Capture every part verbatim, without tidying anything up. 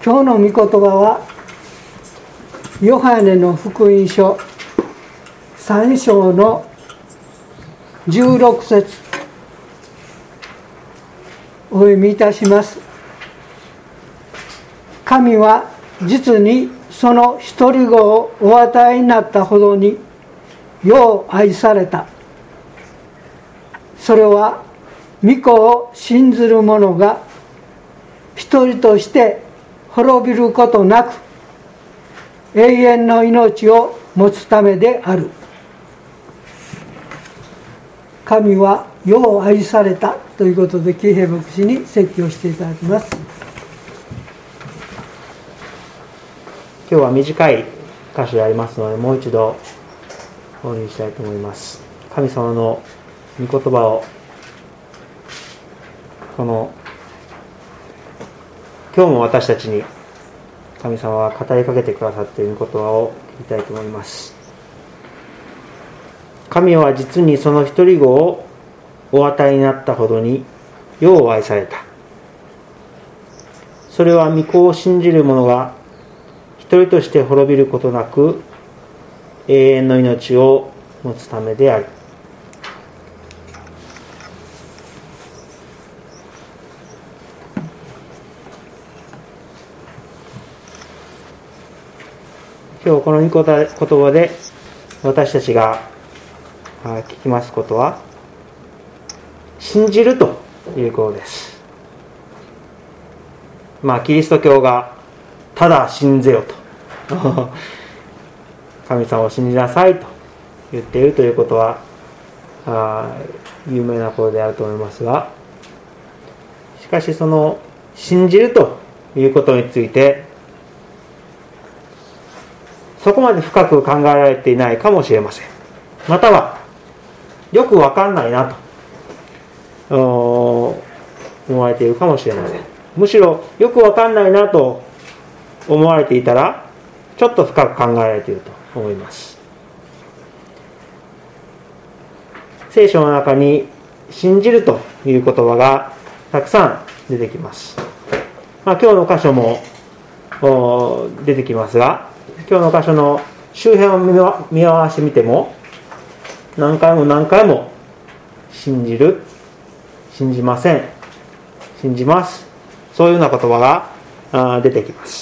今日の御言葉はヨハネの福音書さん章のじゅうろく節お読みいたします。神は実にその一人子をお与えになったほどによう愛された。それは御子を信ずる者が一人として滅びることなく永遠の命を持つためである。神はよう愛されたということで、喜平牧師に説教していただきます。 今日は短い箇所でありますので、もう一度お読みしたいと思います。神様の御言葉を、この今日も私たちに神様は語りかけてくださっている言葉を聞きたいと思います。神は実にその一人子をお与えになったほどによう愛された。それは御子を信じる者が一人として滅びることなく永遠の命を持つためである。今日この御言葉で私たちが聞きますことは、信じるということです。まあキリスト教がただ信ぜよと神様を信じなさいと言っているということはあ有名なことであると思いますが、しかしその信じるということについてそこまで深く考えられていないかもしれません。またはよく分かんないなと思われているかもしれません。むしろよく分かんないなと思われていたらちょっと深く考えられていると思います。聖書の中に信じるという言葉がたくさん出てきます。まあ、今日の箇所も出てきますが、今日の箇所の周辺を見合わせてみても何回も何回も信じる、信じません、信じます、そういうような言葉が出てきます。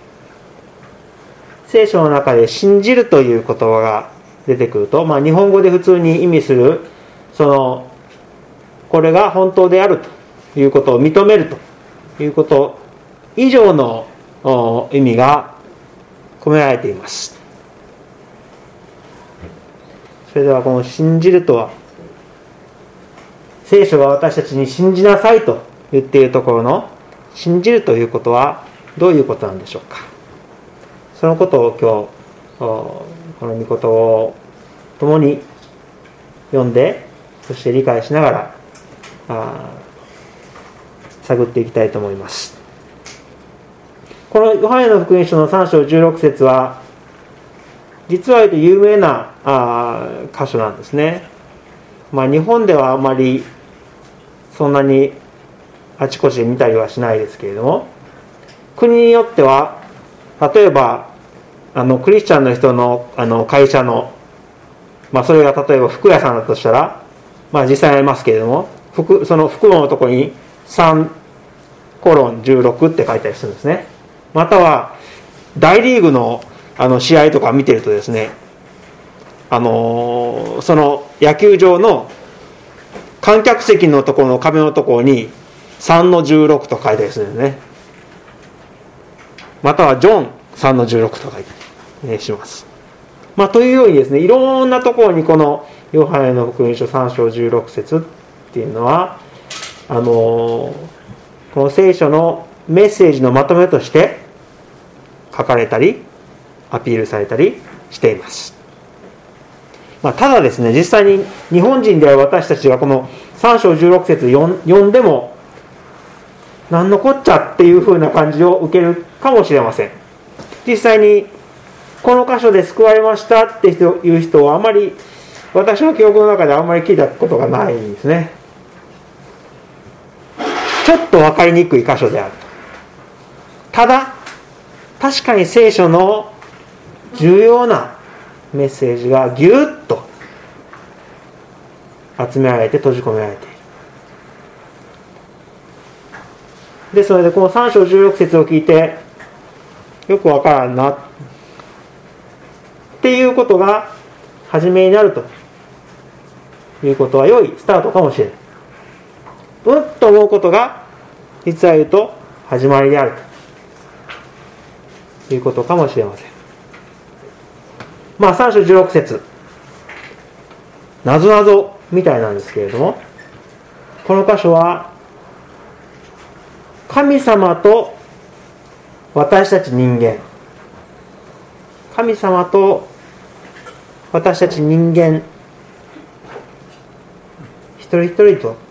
聖書の中で信じるという言葉が出てくると、まあ、日本語で普通に意味するそのこれが本当であるということを認めるということ以上の意味が込められています。それではこの信じるとは、聖書が私たちに信じなさいと言っているところの信じるということはどういうことなんでしょうか。そのことを今日この御言葉を共に読んで、そして理解しながらあ探っていきたいと思います。このヨハネの福音書のさん章じゅうろく節は実は言うと有名なあ箇所なんですね。まあ、日本ではあまりそんなにあちこちで見たりはしないですけれども、国によっては例えばあのクリスチャンの人の、あの会社の、まあ、それが例えば服屋さんだとしたら、まあ、実際ありますけれども、服その袋のところにさんコロンじゅうろくって書いたりするんですね。または大リーグの、あの試合とか見てるとですね、あのー、その野球場の観客席のところの壁のところにさんのじゅうろくと書いたりするんですね。またはジョンさんのじゅうろくと書いたりします。まあ、というようにですね、いろんなところにこのヨハネの福音書さん章じゅうろく節っていうのはあのー、この聖書のメッセージのまとめとして書かれたりアピールされたりしています。まあ、ただですね、実際に日本人では私たちがこのさん章じゅうろく節読んでも何のこっちゃっていう風な感じを受けるかもしれません。実際にこの箇所で救われましたっていう人はあまり私の記憶の中であんまり聞いたことがないんですね。ちょっと分かりにくい箇所である。ただ確かに聖書の重要なメッセージがぎゅっと集められて閉じ込められている。ですのでこのさん章じゅうろく節を聞いてよくわからんなっていうことが始めになるということは良いスタートかもしれない。うんと思うことが実は言うと始まりであるということかもしれません。まあさん章じゅうろく節なぞなぞみたいなんですけれども、この箇所は神様と私たち人間、神様と私たち人間一人一人と、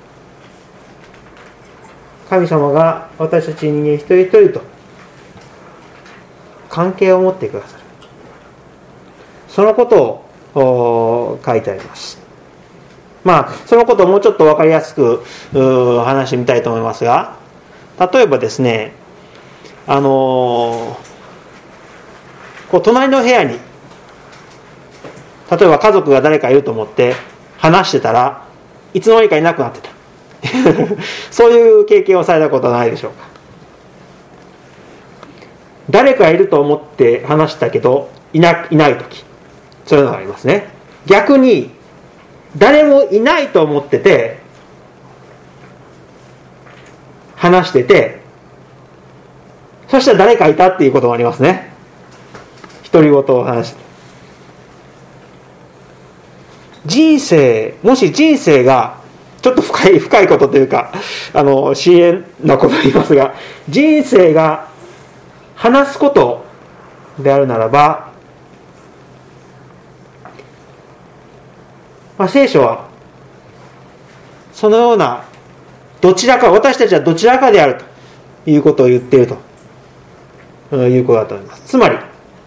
神様が私たち人間一人一人と関係を持ってくださる、そのことを書いてあります。まあそのことをもうちょっと分かりやすく話してみたいと思いますが、例えばですね、あのー、こう隣の部屋に例えば家族が誰かいると思って話してたらいつの間にかいなくなってたそういう経験をされたことはないでしょうか。誰かいると思って話したけどいな、いないとき、そういうのがありますね。逆に誰もいないと思ってて話してて、そしたら誰かいたっていうこともありますね。独り言を話して、人生、もし人生がちょっと深い深いことというか、あの深淵なことを言いますが、人生が話すことであるならば、まあ、聖書はそのようなどちらか、私たちはどちらかであるということを言っているということだと思います。つまり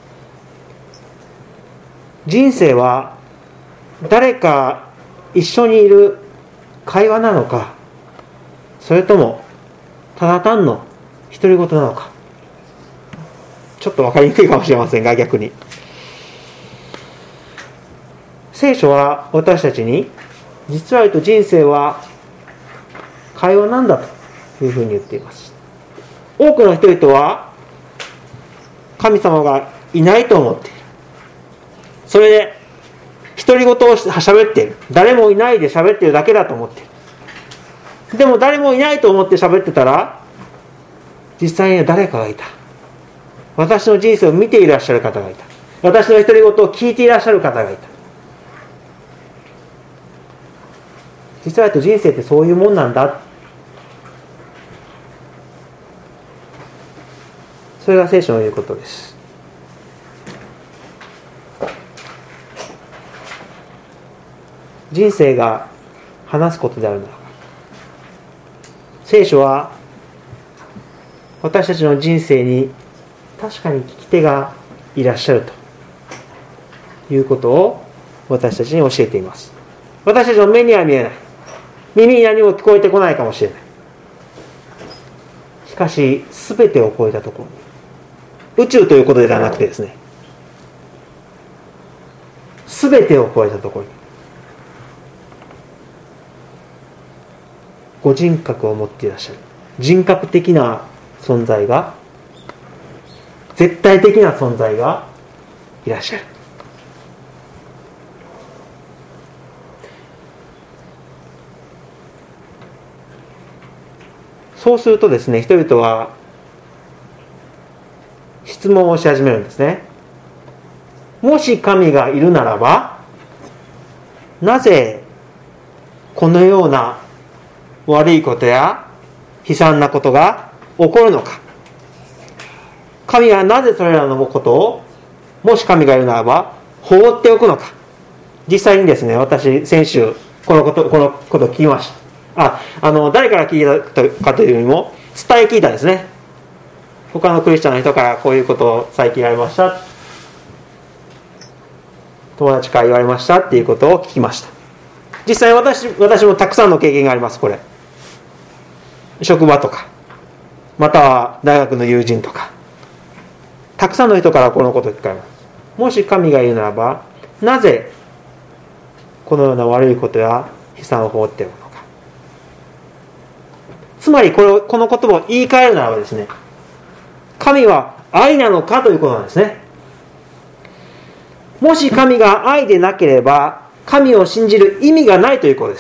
人生は誰か一緒にいる会話なのか、それともただ単の独り言なのか、ちょっと分かりにくいかもしれませんが、逆に聖書は私たちに実は言うと人生は会話なんだというふうに言っています。多くの人々は神様がいないと思っている、それで独り言を喋っている、誰もいないで喋っているだけだと思っている。でも誰もいないと思って喋ってたら、実際には誰かがいた、私の人生を見ていらっしゃる方がいた、私の独り言を聞いていらっしゃる方がいた。実は人生ってそういうもんなんだ、それが聖書の言うことです。人生が話すことであるならば、聖書は私たちの人生に確かに聞き手がいらっしゃるということを私たちに教えています。私たちの目には見えない、耳に何も聞こえてこないかもしれない。しかし全てを超えたところに、宇宙ということではなくてですね、全てを超えたところにご人格を持っていらっしゃる人格的な存在が、絶対的な存在がいらっしゃる。そうするとですね、人々は質問をし始めるんですね。もし神がいるならば、なぜこのような悪いことや悲惨なことが起こるのか。神はなぜそれらのことを、もし神がいるならば放っておくのか。実際にですね、私先週このことこのことを聞きました。あ、あの誰から聞いたかというよりも伝え聞いたんですね。他のクリスチャンの人からこういうことを最近言われました、友達から言われましたっていうことを聞きました。実際私私もたくさんの経験があります。これ職場とか、または大学の友人とか、 たくさんの人からこのことを聞かれます。もし神がいるならば、なぜこのような悪いことや悲惨を放っているのか。つまりこれをこの言葉を言い換えるならばですね、神は愛なのかということなんですね。もし神が愛でなければ、神を信じる意味がないということです。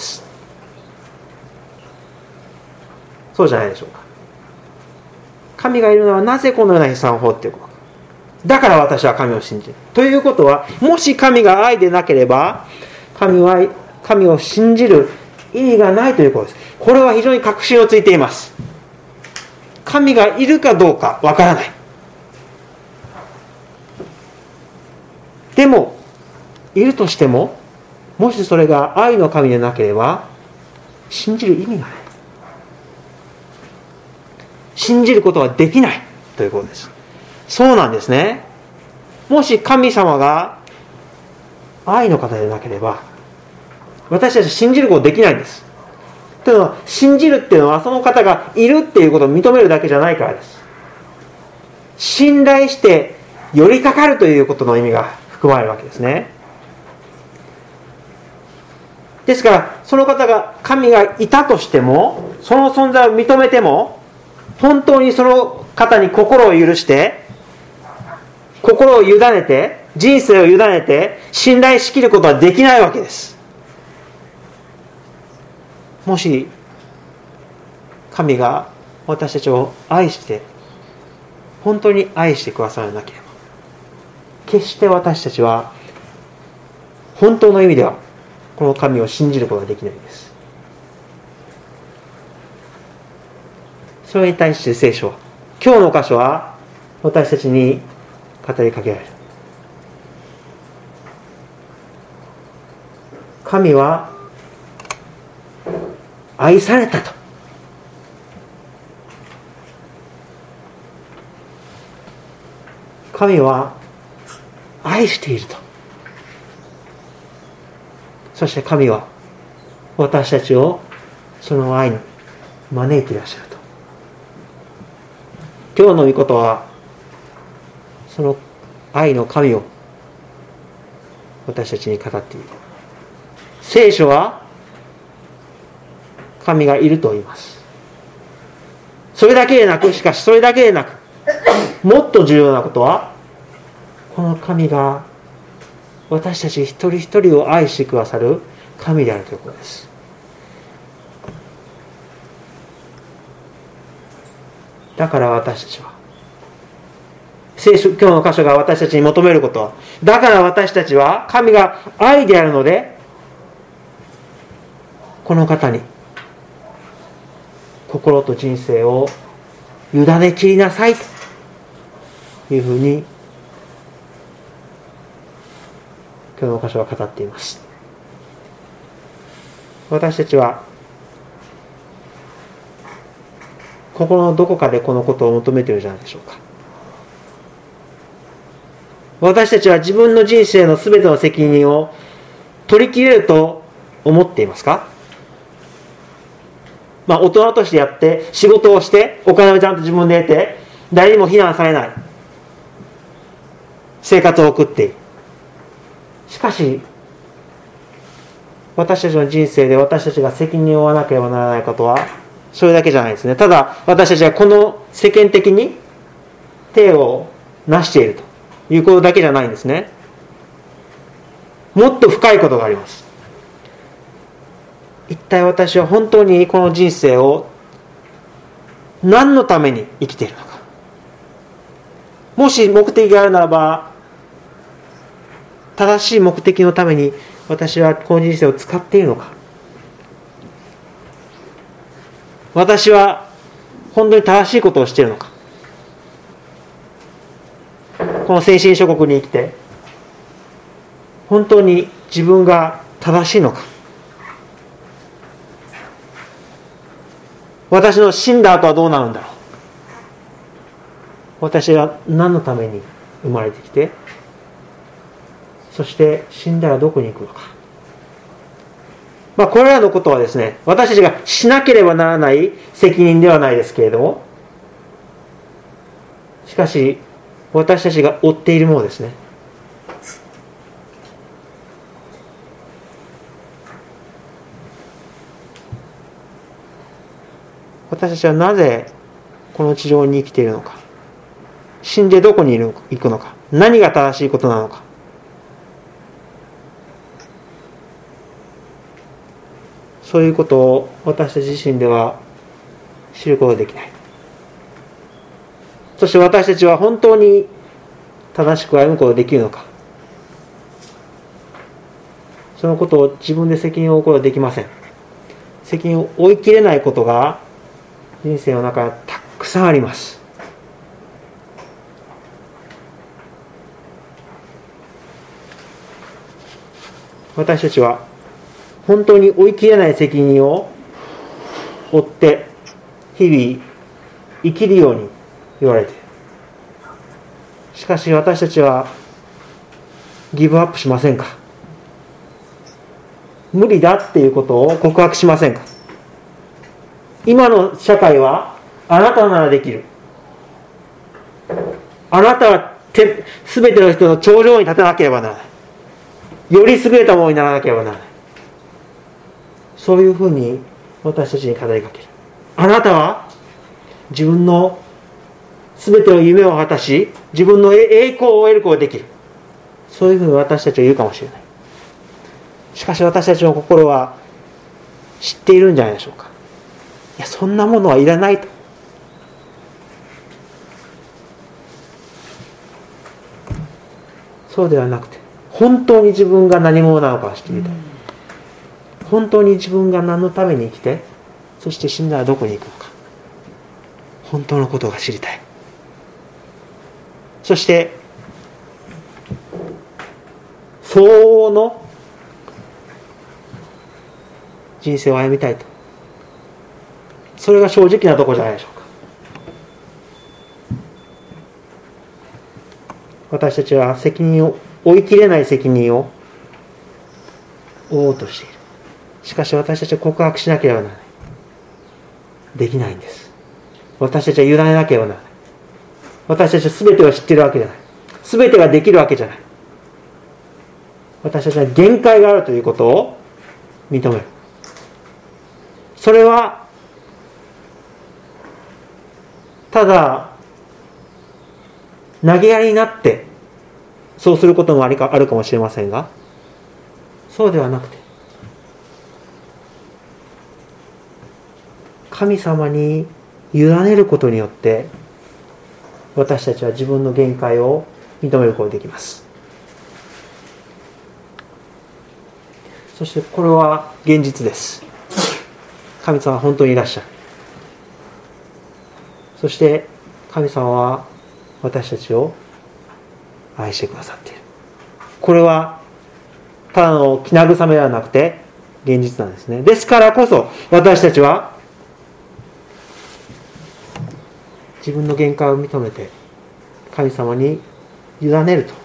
そうじゃないでしょうか。神がいるのはなぜこのような悲惨を放っているのか。だから私は神を信じる。ということは、もし神が愛でなければ、神は神を信じる意味がないということです。これは非常に確信をついています。神がいるかどうかわからない。でも、いるとしても、もしそれが愛の神でなければ、信じる意味がない。信じることはできないということです。そうなんですね。もし神様が愛の方でなければ、私たち信じることできないんです。というのは、信じるっていうのはその方がいるっていうことを認めるだけじゃないからです。信頼して寄りかかるということの意味が含まれるわけですね。ですから、その方が神がいたとしても、その存在を認めても、本当にその方に心を許して、心を委ねて、人生を委ねて、信頼しきることはできないわけです。もし、神が私たちを愛して、本当に愛してくださらなければ、決して私たちは、本当の意味では、この神を信じることができないんです。それに対して聖書は、今日の箇所は私たちに語りかけられる。神は愛されたと。神は愛していると。そして神は私たちをその愛に招いていらっしゃると。今日の御言葉はその愛の神を私たちに語っている。聖書は神がいると言います。それだけでなく、しかしそれだけでなく、もっと重要なことは、この神が私たち一人一人を愛してくださる神であるということです。だから私たちは、聖書、今日の箇所が私たちに求めることは、だから私たちは神が愛であるので、この方に心と人生を委ねきりなさいというふうに今日の箇所は語っています。私たちは心のどこかでこのことを求めているじゃないでしょうか。私たちは自分の人生のすべての責任を取り切れると思っていますか？まあ大人としてやって仕事をしてお金をちゃんと自分で得て誰にも非難されない生活を送っている。しかし私たちの人生で私たちが責任を負わなければならないことはそれだけじゃないですね。ただ私たちはこの世間的に手を成しているということだけじゃないんですね。もっと深いことがあります。一体私は本当にこの人生を何のために生きているのか。もし目的があるならば正しい目的のために私はこの人生を使っているのか。私は本当に正しいことをしているのか。この先進諸国に生きて本当に自分が正しいのか。私の死んだ後はどうなるんだろう。私は何のために生まれてきて、そして死んだらどこに行くのか。まあこれらのことはですね、私たちがしなければならない責任ではないですけれども、しかし私たちが追っているものですね。私たちはなぜこの地上に生きているのか、死んでどこにいる行くのか、何が正しいことなのか、そういうことを私たち自身では知ることができない。そして私たちは本当に正しく歩むことができるのか、そのことを自分で責任を負うことができません。責任を負いきれないことが人生の中にたくさんあります。私たちは本当に負いきれない責任を負って日々生きるように言われている。しかし私たちはギブアップしませんか？無理だっていうことを告白しませんか？今の社会はあなたならできる。あなたはすべての人の頂上に立たなければならない。より優れたものにならなければならない。そういうふうに私たちに語りかける。あなたは自分のすべての夢を果たし、自分の栄光を得ることができる。そういうふうに私たちは言うかもしれない。しかし私たちの心は知っているんじゃないでしょうか。いや、そんなものはいらないと。そうではなくて、本当に自分が何者なのかを知ってみたい。本当に自分が何のために生きて、そして死んだらどこに行くのか、本当のことが知りたい。そして相応の人生を歩みたいと。それが正直なところじゃないでしょうか。私たちは責任を負いきれない責任を負おうとしている。しかし私たちは告白しなければならない。できないんです。私たちは委ねなければならない。私たちは全てを知っているわけじゃない。全てができるわけじゃない。私たちは限界があるということを認める。それはただ投げやりになってそうすることもありかあるかもしれませんが、そうではなくて、神様に委ねることによって私たちは自分の限界を認めることができます。そしてこれは現実です。神様は本当にいらっしゃる。そして神様は私たちを愛してくださっている。これはただの気慰めではなくて現実なんですね。ですからこそ私たちは自分の限界を認めて神様に委ねる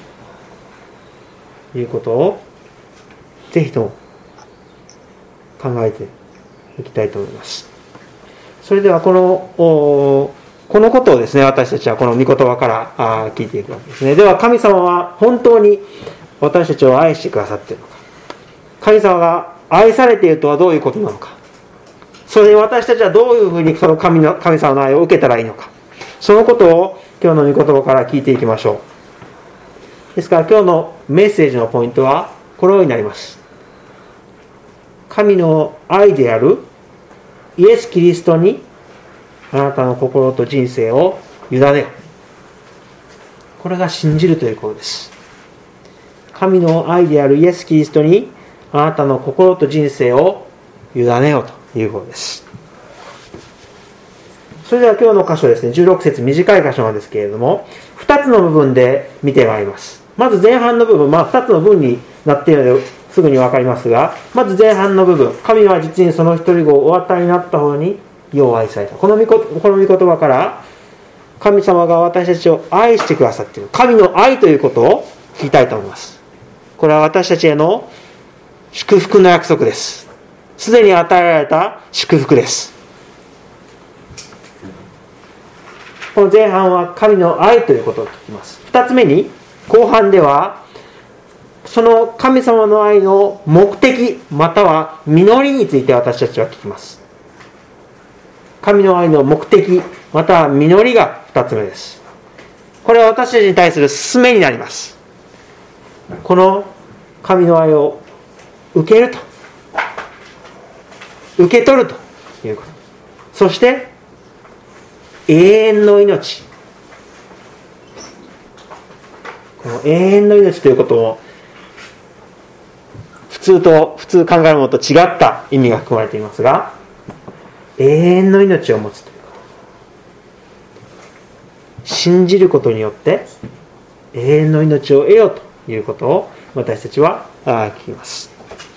ということをぜひとも考えていきたいと思います。それではこのこのことをですね、私たちはこの御言葉から聞いていくわけですね。では神様は本当に私たちを愛してくださっているのか、神様が愛されているとはどういうことなのか、それに私たちはどういうふうにその 神, の神様の愛を受けたらいいのか、そのことを今日の御言葉から聞いていきましょう。ですから今日のメッセージのポイントはこのようになります。神の愛であるイエス・キリストにあなたの心と人生を委ねよ。これが信じるということです。神の愛であるイエス・キリストにあなたの心と人生を委ねよということです。それでは今日の箇所ですね、じゅうろく節、短い箇所なんですけれども、ふたつの部分で見てまいります。まず前半の部分、まあふたつの文になっているのですぐにわかりますが、まず前半の部分、神は実にその一人子をお与えになったほどによう愛された。この御この御言葉から神様が私たちを愛してくださっている、神の愛ということを聞きたいと思います。これは私たちへの祝福の約束です。すでに与えられた祝福です。 この前半は神の愛ということを聞きます。二つ目に、後半ではその神様の愛の目的または実りについて私たちは聞きます。神の愛の目的または実りが二つ目です。これは私たちに対する勧めになります。この神の愛を受けると、受け取るということ、そして永遠の命、この永遠の命ということも普通と普通考えるものと違った意味が含まれていますが、永遠の命を持つということ、信じることによって永遠の命を得ようということを私たちは聞きます。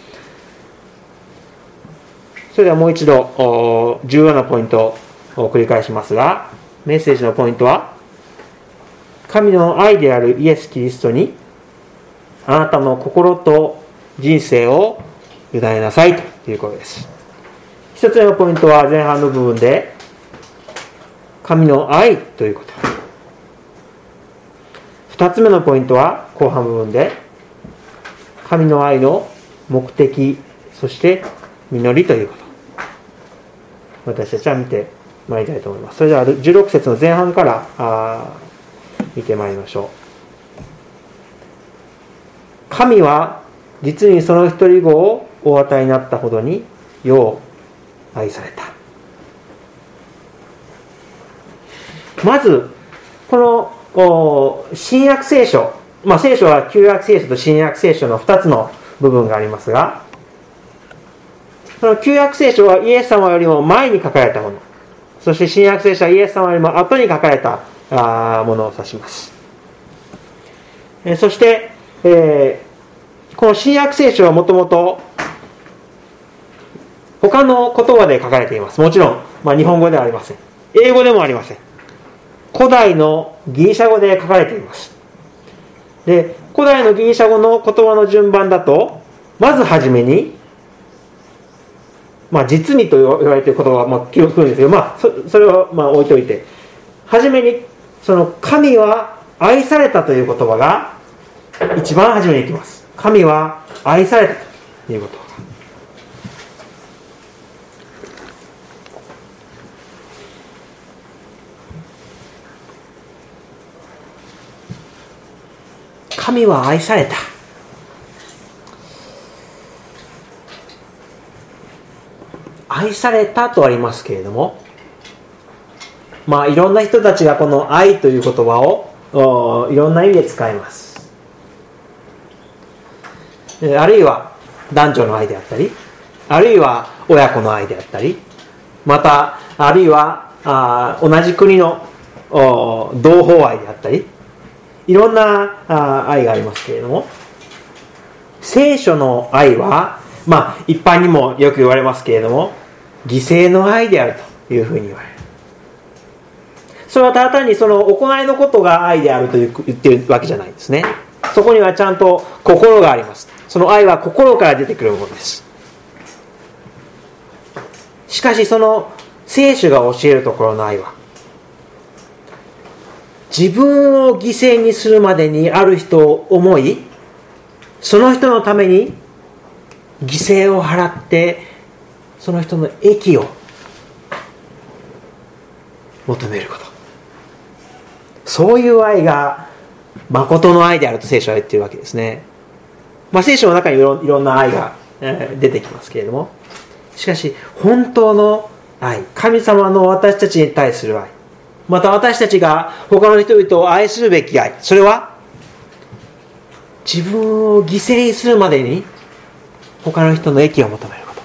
それではもう一度重要なポイントを繰り返しますが、メッセージのポイントは、神の愛であるイエス・キリストにあなたの心と人生を委ねなさいということです。一つ目のポイントは前半の部分で神の愛ということ。二つ目のポイントは後半部分で神の愛の目的、そして実りということ。私たちは見てまいりたいと思います。それではじゅうろく節の前半からあ見てまいりましょう。神は実にその一人子をお与えになったほどに世を愛された。まずこの新約聖書、まあ、聖書は旧約聖書と新約聖書のふたつの部分がありますが、その旧約聖書はイエス様よりも前に書かれたもの、そして新約聖書はイエス様よりも後に書かれたものを指します。そして、えー、この新約聖書はもともと他の言葉で書かれています。もちろん、まあ、日本語ではありません。英語でもありません。古代のギリシャ語で書かれています。で、古代のギリシャ語の言葉の順番だと、まずはじめに、まあ、実にと言われている言葉はまあ記憶するんですけど、まあ、そ, それはまあ置いといて、はじめにその神は愛されたという言葉が一番初めにいきます。神は愛されたということ。神は愛された。愛されたとありますけれども、まあいろんな人たちがこの愛という言葉をいろんな意味で使います。あるいは男女の愛であったり、あるいは親子の愛であったり、またあるいはあ同じ国の同胞愛であったり、いろんな愛がありますけれども、聖書の愛はまあ一般にもよく言われますけれども、犠牲の愛であるというふうに言われる。それはただ単にその行いのことが愛であると言っているわけじゃないですね。そこにはちゃんと心があります。その愛は心から出てくるものです。しかしその聖書が教えるところの愛は、自分を犠牲にするまでにある人を思い、その人のために犠牲を払ってその人の益を求めること、そういう愛が誠の愛であると聖書は言っているわけですね。まあ聖書の中にいろ、いろんな愛が出てきますけれども、しかし本当の愛、神様の私たちに対する愛、また私たちが他の人々を愛するべき愛、それは自分を犠牲にするまでに他の人の益を求めること。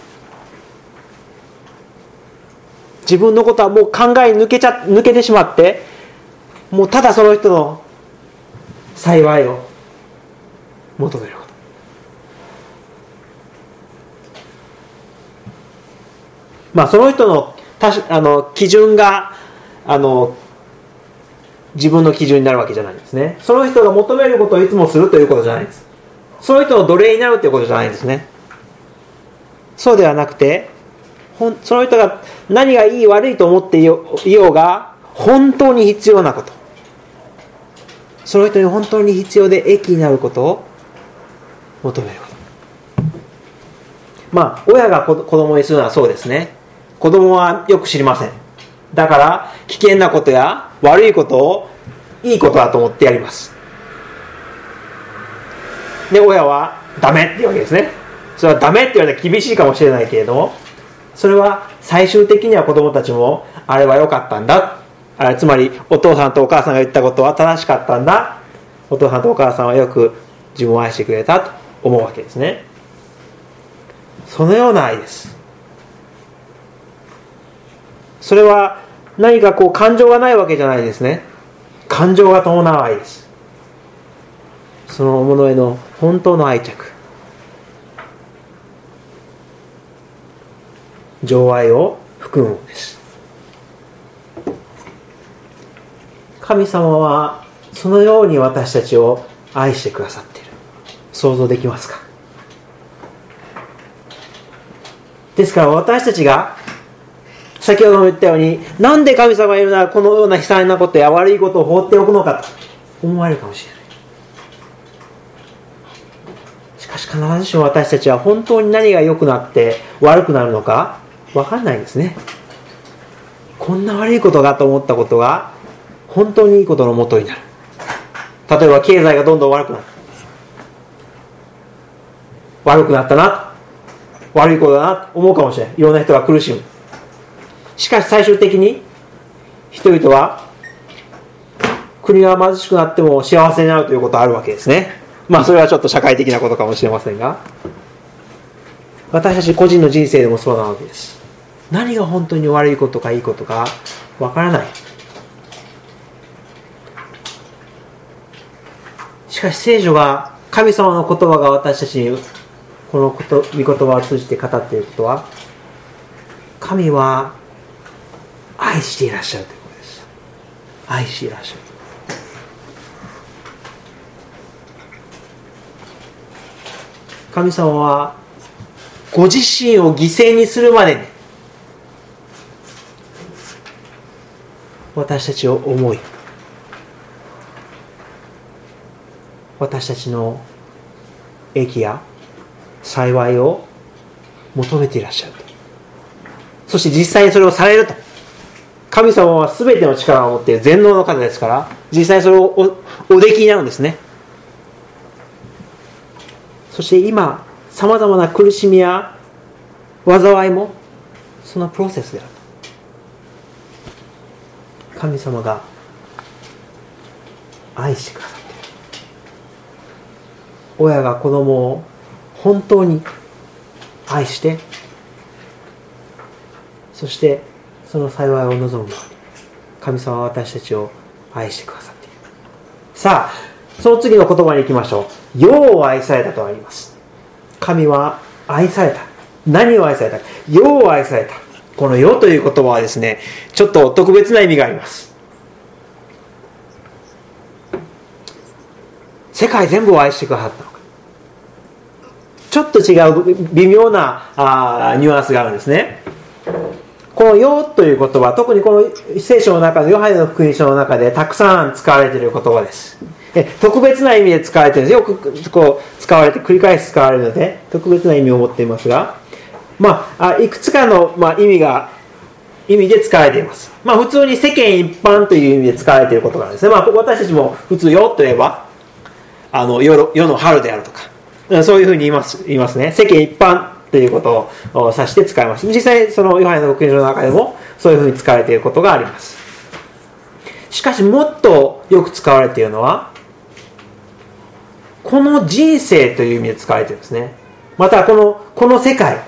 自分のことはもう考え抜けちゃ抜けてしまって、もうただその人の幸いを求めること。まあその人のたしあの基準があの自分の基準になるわけじゃないんですね。その人が求めることをいつもするということじゃないです。その人の奴隷になるということじゃないんですね。そうではなくて、その人が何がいい悪いと思っていようが、 本当に必要なこと、その人に本当に必要で益になることを求めること。まあ親が子供にするのはそうですね。子供はよく知りません。だから危険なことや悪いことをいいことだと思ってやります。で親はダメっていうわけですね。それはダメって言われたら厳しいかもしれないけれども、それは最終的には子供たちもあれは良かったんだ、あれつまりお父さんとお母さんが言ったことは正しかったんだ、お父さんとお母さんはよく自分を愛してくれたと思うわけですね。そのような愛です。それは何かこう感情がないわけじゃないですね。感情が伴う愛です。そのものへの本当の愛着、情愛を含むものです。神様はそのように私たちを愛してくださっている。想像できますか？ですから私たちが先ほども言ったように、なんで神様がいるならこのような悲惨なことや悪いことを放っておくのかと思われるかもしれない。しかし必ずしも私たちは本当に何が良くなって悪くなるのか分かんないんですね。こんな悪いことがと思ったことが本当にいいことのもとになる。例えば経済がどんどん悪くなる、悪くなったな、悪いことだなと思うかもしれない。いろんな人が苦しむ。しかし最終的に人々は国が貧しくなっても幸せになるということがあるわけですね。まあそれはちょっと社会的なことかもしれませんが、私たち個人の人生でもそうなわけです。何が本当に悪いことかいいことかわからない。しかし聖書が、神様の言葉が私たちにこのこと、御言葉を通じて語っていることは、神は愛していらっしゃるということです。愛していらっしゃる。神様はご自身を犠牲にするまでに私たちを思い、私たちの益や幸いを求めていらっしゃると。そして実際にそれをされると。神様は全ての力を持っている全能の方ですから、実際にそれを お, おできになるんですね。そして今さまざまな苦しみや災いもそのプロセスであると。神様が愛してくださっている。親が子供を本当に愛して、そしてその幸いを望むように神様は私たちを愛してくださっている。さあその次の言葉に行きましょう。世を愛されたとあります。神は愛された。何を愛されたか。世を愛された。この世という言葉はですね、ちょっと特別な意味があります。世界全部を愛してくださったのか。ちょっと違う微妙なあニュアンスがあるんですね。この世という言葉、特にこの聖書の中のヨハネの福音書の中でたくさん使われている言葉です。特別な意味で使われているんです。よくこう使われて繰り返し使われるので特別な意味を持っていますが、まあ、いくつかの、まあ、意味が意味で使われています。まあ、普通に世間一般という意味で使われていることなんですね。まあ、私たちも普通世といえばあの 世, 世の春であるとかそういうふうに言います、言いますね。世間一般ということを指して使います。実際そのヨハネの福音書の中でもそういうふうに使われていることがあります。しかしもっとよく使われているのはこの人生という意味で使われているんですね。またこのこの世界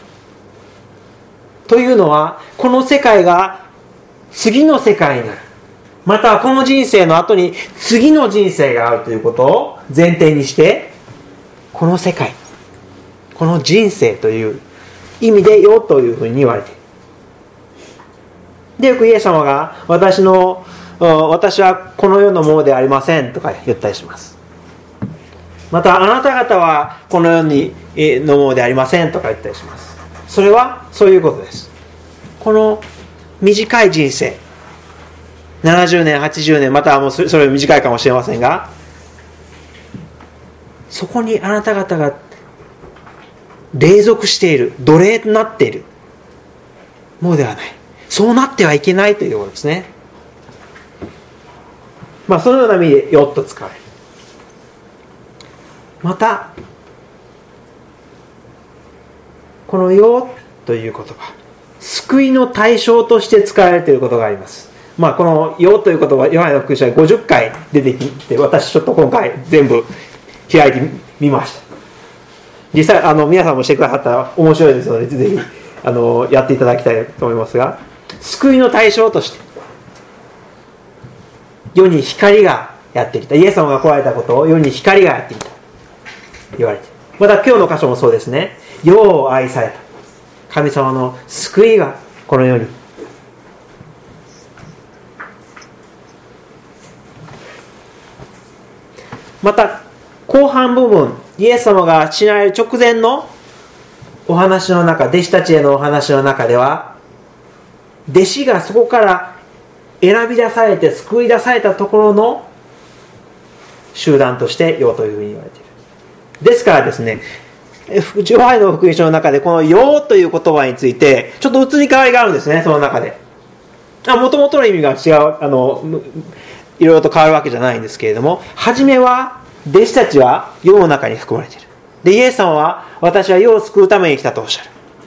というのはこの世界が次の世界になる、またこの人生の後に次の人生があるということを前提にして、この世界、この人生という意味でよというふうに言われている。でよくイエス様が私の私はこの世のものではありませんとか言ったりします。またあなた方はこの世にのものではありませんとか言ったりします。それはそういうことです。この短い人生、 ななじゅうねんはちじゅうねん、またはもうそれより短いかもしれませんが、そこにあなた方が隷属している、奴隷となっているものではない。そうなってはいけないということですね。まあそのような意味でよっと使われる。またこのよという言葉、救いの対象として使われていることがあります。まあこのよという言葉、ヨハネの福音書にごじゅっかい出てきて、私ちょっと今回全部開いてみました。実際あの皆さんもしてくださったら面白いですので、ぜひあのやっていただきたいと思いますが、救いの対象として世に光がやってきた、イエス様が来られたことを世に光がやってきた言われている。また今日の箇所もそうですね。世を愛された神様の救いがこの世に、また後半部分、イエス様が死なれる直前のお話の中、弟子たちへのお話の中では、弟子がそこから選び出されて救い出されたところの集団として世というふうに言われている。ですからですね、ヨハネの福音書の中でこの世という言葉についてちょっと移り変わりがあるんですね。その中でもともとの意味が違う、あのいろいろと変わるわけじゃないんですけれども、初めは弟子たちは世の中に含まれている。でイエス様は私は世を救うために来たとおっしゃる。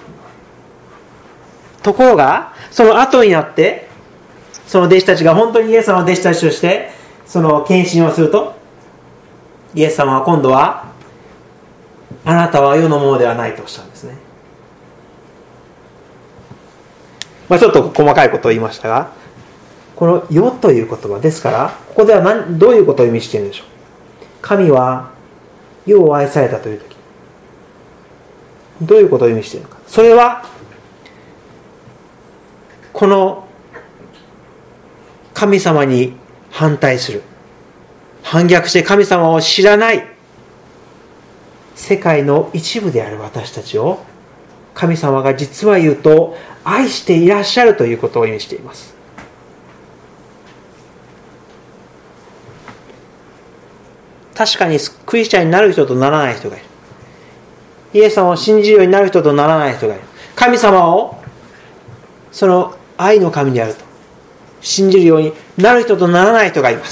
ところがその後になってその弟子たちが本当にイエス様の弟子たちとしてその献身をすると、イエス様は今度はあなたは世のものではないとおっしゃるんですね。まあちょっと細かいことを言いましたが、この世という言葉ですから、ここでは何どういうことを意味しているんでしょう。神は世を愛されたという時、どういうことを意味しているのか。それはこの神様に反対する、反逆して神様を知らない世界の一部である私たちを、神様が実は言うと愛していらっしゃるということを意味しています。確かにクリスチャンになる人とならない人がいる。イエス様を信じるようになる人とならない人がいる。神様をその愛の神であると信じるようになる人とならない人がいます。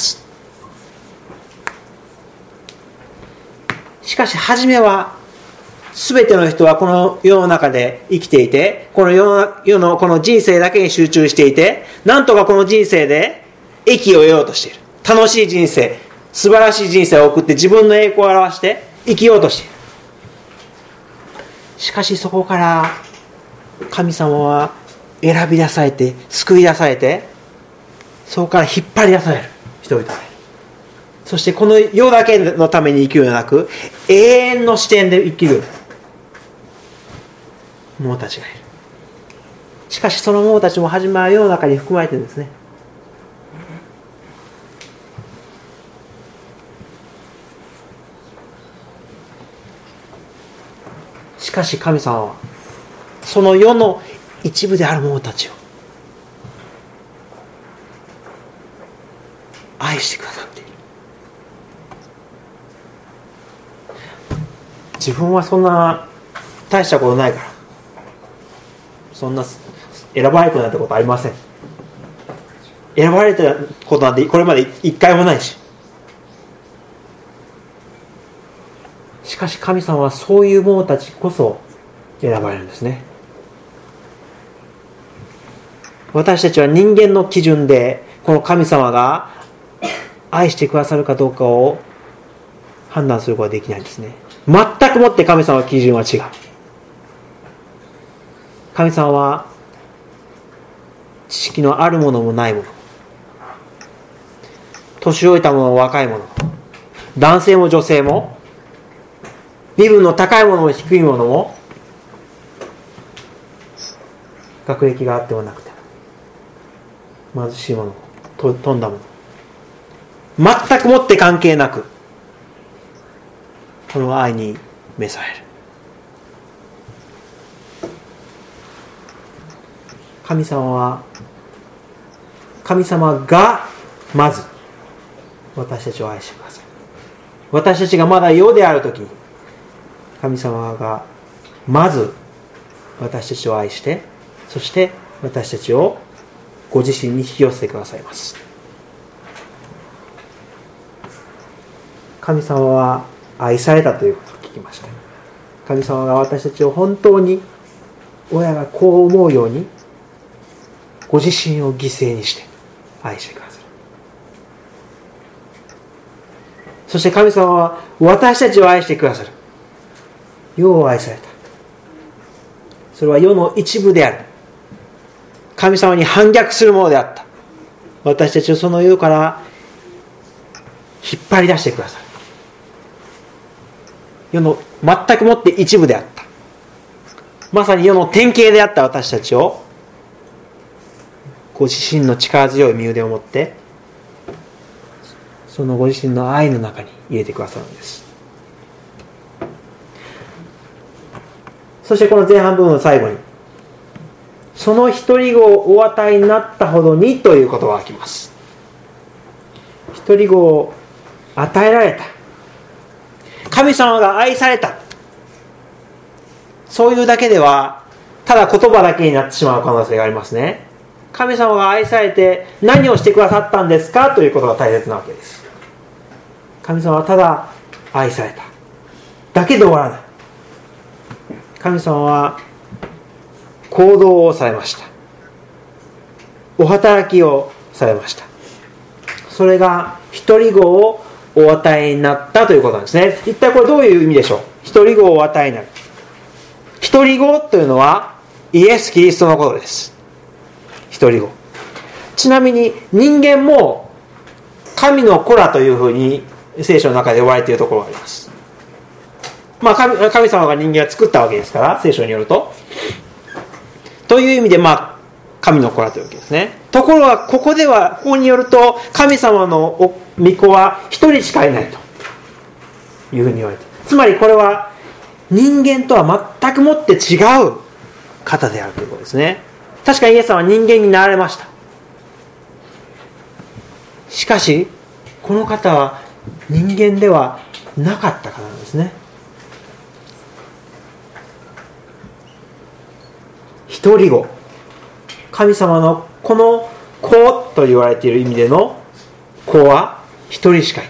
しかし初めは全ての人はこの世の中で生きていて、この世の、世のこの人生だけに集中していて、なんとかこの人生で益を得ようとしている。楽しい人生、素晴らしい人生を送って自分の栄光を表して生きようとしている。しかしそこから神様は選び出されて救い出されて、そこから引っ張り出される人々がいる。そしてこの世だけのために生きるのではなく、永遠の視点で生きる者たちがいる。しかしその者たちも初めは世の中に含まれているんですね。しかし神様はその世の一部である者たちを愛してくださっている。自分はそんな大したことないから、そんな選ばれてなんてことありません。選ばれたことなんてこれまで一回もないし、しかし神様はそういう者たちこそ選ばれるんですね。私たちは人間の基準でこの神様が愛してくださるかどうかを判断することができないんですね。全くもって神様の基準は違う。神様は知識のあるものもないもの、年老いたものも若いもの、男性も女性も、身分の高いものも低いものも、学歴があってもなくても、貧しいものもと富んだもの、全くもって関係なくこの愛に召される。神様は神様がまず私たちを愛してください。私たちがまだ世であるときに神様がまず私たちを愛して、そして私たちをご自身に引き寄せてくださいます。神様は愛されたということを聞きました。神様が私たちを本当に親がこう思うようにご自身を犠牲にして愛してください。そして神様は私たちを愛してくださる。世を愛された。それは世の一部である。神様に反逆するものであった。私たちをその世から引っ張り出してくださる。世の全くもって一部であった。まさに世の典型であった私たちをご自身の力強い身腕を持ってそのご自身の愛の中に入れてくださるんです。そしてこの前半部分の最後にその一人子をお与えになったほどにという言葉が来ます。一人子を与えられた、神様が愛された、そういうだけではただ言葉だけになってしまう可能性がありますね。神様が愛されて何をしてくださったんですかということが大切なわけです。神様はただ愛されただけで終わらない。神様は行動をされました。お働きをされました。それが一人子をお与えになったということなんですね。一体これどういう意味でしょう。一人子をお与えになる。一人子というのはイエス・キリストのことです。一人子。ちなみに人間も神の子らというふうに聖書の中で呼ばれているところがあります。まあ 神, 神様が人間を作ったわけですから聖書によると。という意味でまあ神の子らというわけですね。ところがここではここによると神様の御子は一人しかいないというふうに言われている。つまりこれは人間とは全くもって違う方であるということですね。確かにイエス様は人間になられました。しかしこの方は人間ではなかった方なんですね。一人子、神様のこの子と言われている意味での子は一人しかいない。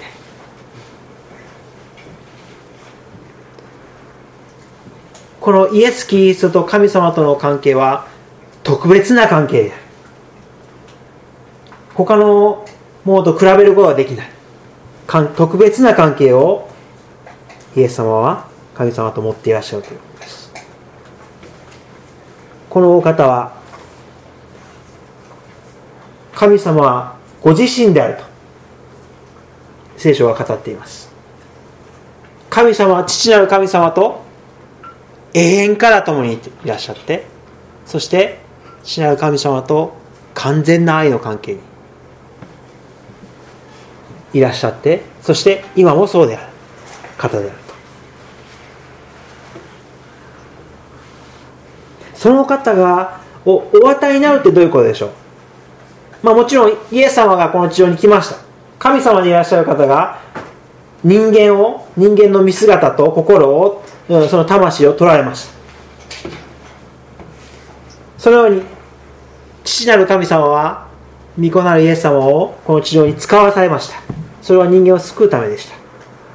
このイエス・キリストと神様との関係は特別な関係である。他のものと比べることはできない特別な関係をイエス様は神様と持っていらっしゃるということです。このお方は神様はご自身であると聖書は語っています。神様は父なる神様と永遠から共にいらっしゃって、そして父なる神様と完全な愛の関係にいらっしゃって、そして今もそうである方であると。その方が お, お与えになるってどういうことでしょう。まあもちろんイエス様がこの地上に来ました。神様にいらっしゃる方が人間を人間の見姿と心をその魂を取られました。そのように父なる神様は御子なるイエス様をこの地上に使わされました。それは人間を救うためでした。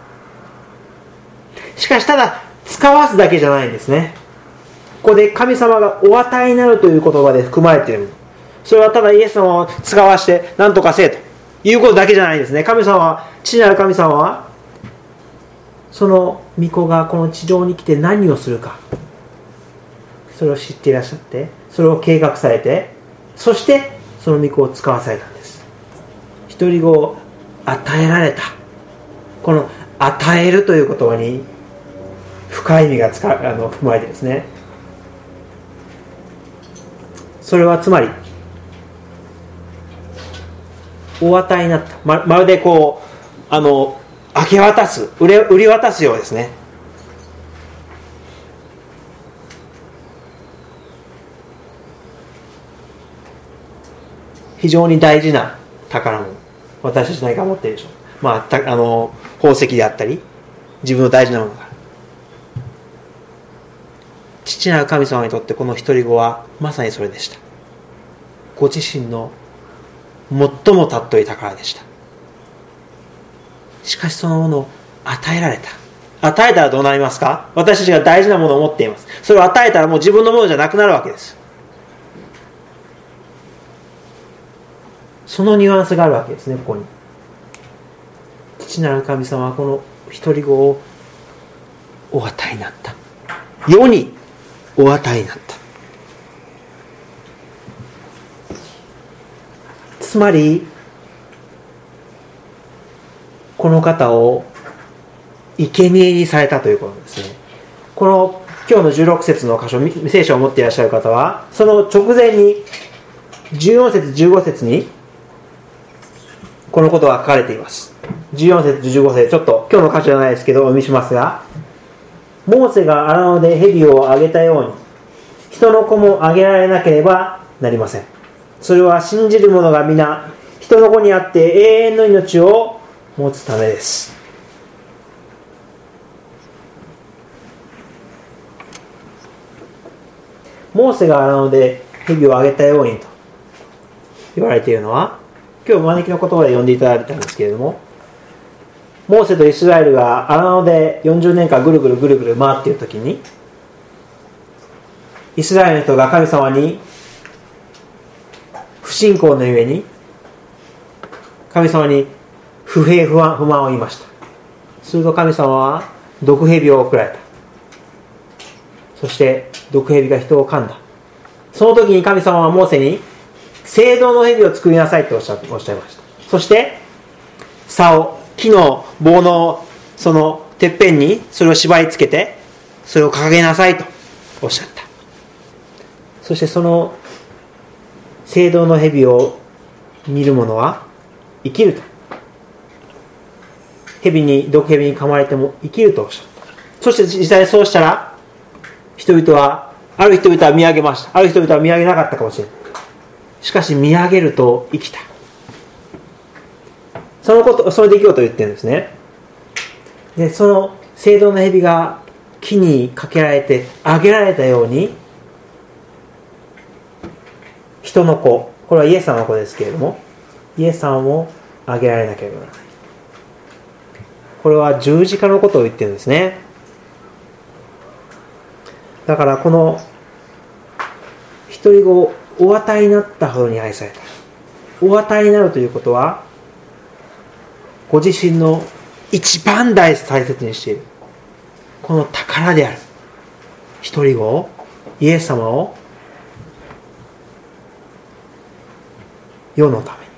しかしただ使わすだけじゃないんですね。ここで神様がお与えになるという言葉で含まれている。それはただイエス様を使わして何とかせえということだけじゃないんですね。神様は、父なる神様はその御子がこの地上に来て何をするか、それを知っていらっしゃって、それを計画されて、そしてその御子を使わされたんです。一人子を与えられた。この与えるという言葉に深い意味がつかあの含まれてですね。それはつまりお与えになった、 ま, まるでこうあの明け渡す、売れ売り渡すようですね。 非常に大事な宝物、私たち何か持っているでしょう。まあ、たあの宝石であったり自分の大事なものがある。父なる神様にとってこの独り子はまさにそれでした。ご自身の最も尊い宝でした。しかしそのものを与えられた。与えたらどうなりますか？私たちが大事なものを持っています。それを与えたらもう自分のものじゃなくなるわけです。そのニュアンスがあるわけですね、ここに。父なる神様はこの独り子をお与えになった。世にお与えになった。つまりこの方を生贄にされたということですね。この今日のじゅうろく節の箇所、聖書を持っていらっしゃる方はその直前にじゅうよん節じゅうご節にこのことが書かれています。じゅうよん節じゅうご節、ちょっと今日の箇所じゃないですけどお見せしますが、モーセが荒野で蛇をあげたように人の子もあげられなければなりません。それは信じる者が皆人の子にあって永遠の命を持つためです。モーセが荒野で蛇をあげたようにと言われているのは、今日招きの言葉で読んでいただいたんですけれども、モーセとイスラエルが荒野でよんじゅうねんかんぐるぐるぐるぐる回っているときに、イスラエルの人が神様に不信仰のゆえに神様に不平不安不満を言いました。すると神様は毒蛇を送られた。そして毒蛇が人を噛んだ。その時に神様はモーセに青銅の蛇を作りなさいとおっしゃ、おっしゃいました。そして竿、木の棒のそのてっぺんにそれを縛り付けてそれを掲げなさいとおっしゃった。そしてその青銅の蛇を見る者は生きると。蛇に毒蛇に噛まれても生きるとおっしゃった。そして実際そうしたら人々はある人々は見上げました。ある人々は見上げなかったかもしれない。しかし見上げると生きた。そのことその出来事を言ってるんですね。でその青銅の蛇が木にかけられて上げられたように人の子、これはイエス様の子ですけれども、イエス様も上げられなければならない。これは十字架のことを言ってるんですね。だからこの独り子をお与えになったほどに愛された。お与えになるということはご自身の一番大切にしているこの宝である独り子を、イエス様を世のために、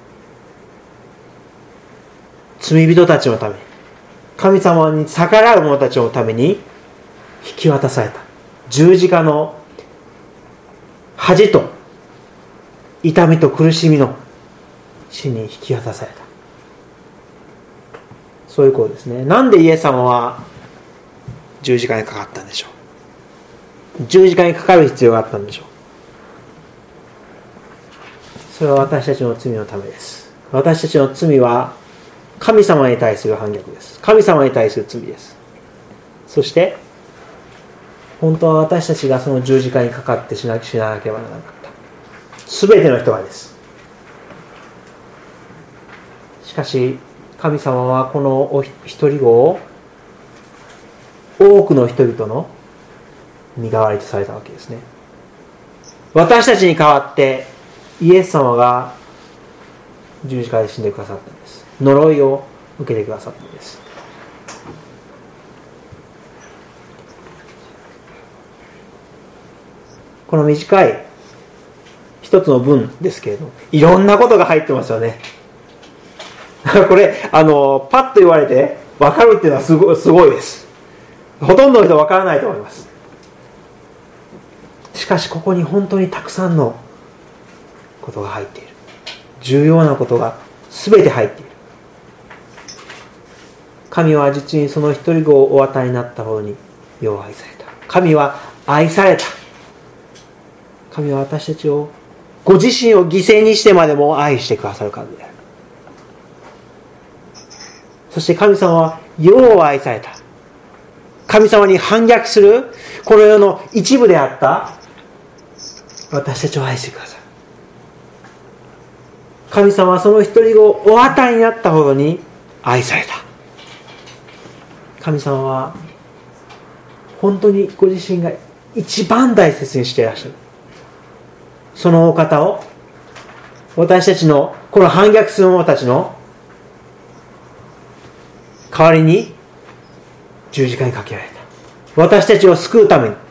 罪人たちのために、神様に逆らう者たちのために引き渡された。十字架の恥と痛みと苦しみの死に引き渡された。そういうことですね。なんでイエス様は十字架にかかったんでしょう。十字架にかかる必要があったんでしょう。それは私たちの罪のためです。私たちの罪は神様に対する反逆です。神様に対する罪です。そして本当は私たちがその十字架にかかって死ななければならなかった。すべての人がです。しかし神様はこのお一人子を多くの人々の身代わりとされたわけですね。私たちに代わってイエス様が十字架で死んでくださったんです。呪いを受けてくださったんです。この短い一つの文ですけれども、いろんなことが入ってますよね。これあのパッと言われて分かるっていうのはすごい、すごいです。ほとんどの人は分からないと思います。しかしここに本当にたくさんのことが入っている。重要なことが全て入っている。神は実にその一人子をお与えになったほどによう愛された。神は愛された。神は私たちをご自身を犠牲にしてまでも愛してくださるからである。そして神様は世を愛された。神様に反逆するこの世の一部であった私たちを愛してくださる。神様はその一人子をお与えになったほどに愛された。神様は本当にご自身が一番大切にしていらっしゃる。そのお方を私たちのこの反逆する者たちの代わりに十字架にかけられた。私たちを救うために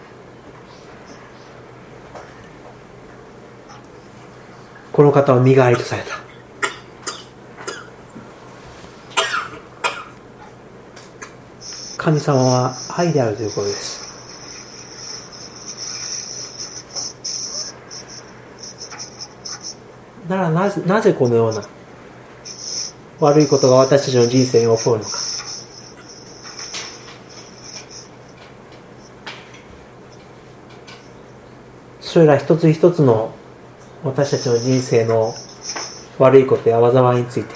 この方を身代わりとされた。神様は愛であるということです。ならなぜ、なぜこのような悪いことが私たちの人生に起こるのか。それら一つ一つの私たちの人生の悪いことや災いについて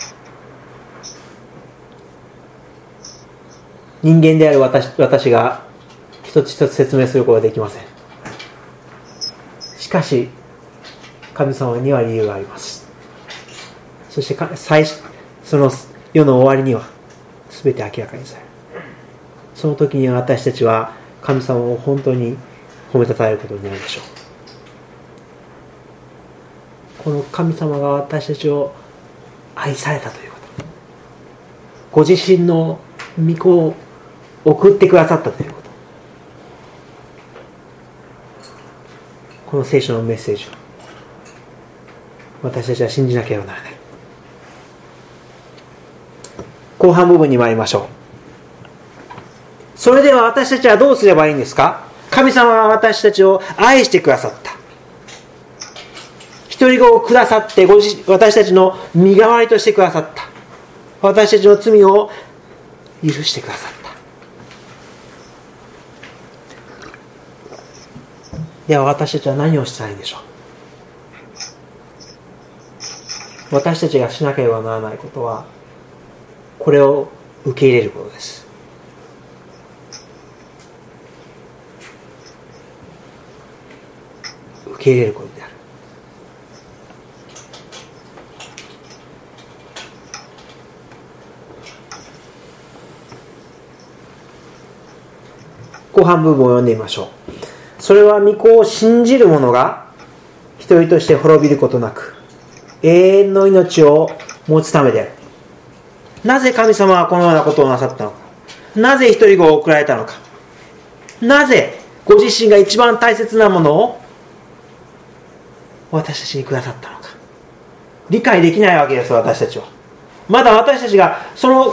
人間である 私, 私が一つ一つ説明することはできません。しかし神様には理由があります。そして最その世の終わりには全て明らかにされる。その時には私たちは神様を本当に褒めたたえることになるでしょう。この神様が私たちを愛されたということ、ご自身の御子を送ってくださったということ、この聖書のメッセージを私たちは信じなければならない。後半部分に参りましょう。それでは私たちはどうすればいいんですか。神様は私たちを愛してくださった。一人子をくださってご自私たちの身代わりとしてくださった。私たちの罪を許してくださった。では私たちは何をしたらいいんでしょう。私たちがしなければならないことはこれを受け入れることです。受け入れることである。後半部分を読んでみましょう。それは御子を信じる者が一人として滅びることなく永遠の命を持つためである。なぜ神様はこのようなことをなさったのか。なぜ一人子を送られたのか。なぜご自身が一番大切なものを私たちにくださったのか。理解できないわけです。私たちはまだ私たちがその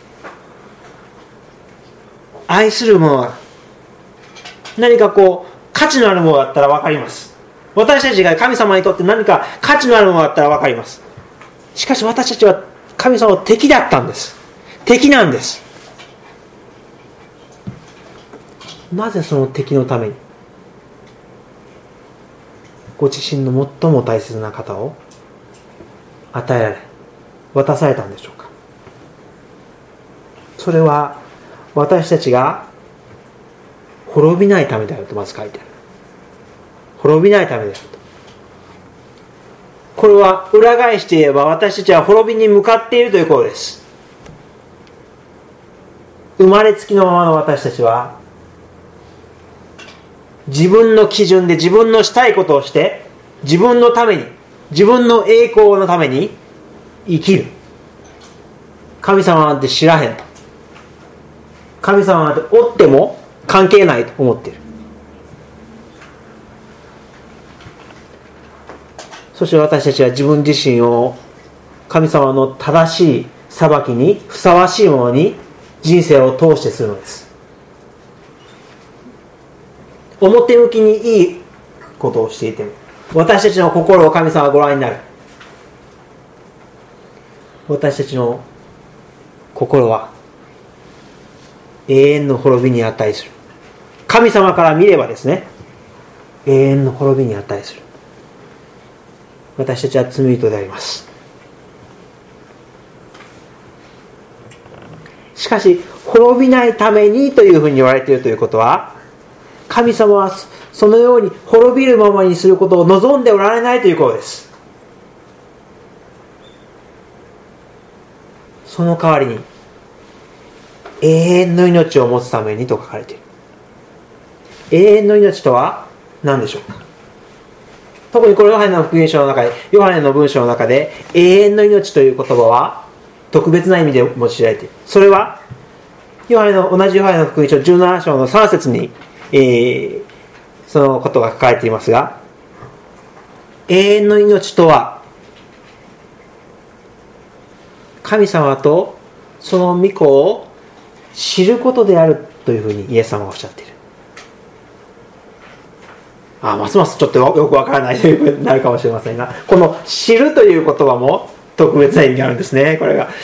愛するものが何かこう価値のあるものだったら分かります。私たちが神様にとって何か価値のあるものだったら分かります。しかし私たちは神様の敵だったんです。敵なんです。なぜその敵のためにご自身の最も大切な方を与えられ渡されたんでしょうか。それは私たちが滅びないためであるとまず書いてある。滅びないためであると。これは裏返して言えば私たちは滅びに向かっているということです。生まれつきのままの私たちは自分の基準で自分のしたいことをして自分のために自分の栄光のために生きる。神様なんて知らへんと。神様なんておっても関係ないと思っている。そして私たちは自分自身を神様の正しい裁きにふさわしいものに人生を通してするのです。表向きにいいことをしていても私たちの心を神様はご覧になる。私たちの心は永遠の滅びに値する。神様から見ればですね、永遠の滅びに値する。 私たちは罪人であります。しかし滅びないためにというふうに言われているということは、神様はそのように滅びるままにすることを望んでおられないということです。その代わりに永遠の命を持つためにと書かれている。永遠の命とは何でしょうか。特にこのヨハネの福音書の中で、ヨハネの文章の中で永遠の命という言葉は特別な意味で用いられている。それはヨハネの同じヨハネの福音書じゅうなな章のさん節に、えー、そのことが書かれていますが、永遠の命とは神様とその御子を知ることであるというふうにイエス様がおっしゃっている。あ、ますますちょっとよくわからないというふうになるかもしれませんが、この知るという言葉も特別な意味があるんですね。これが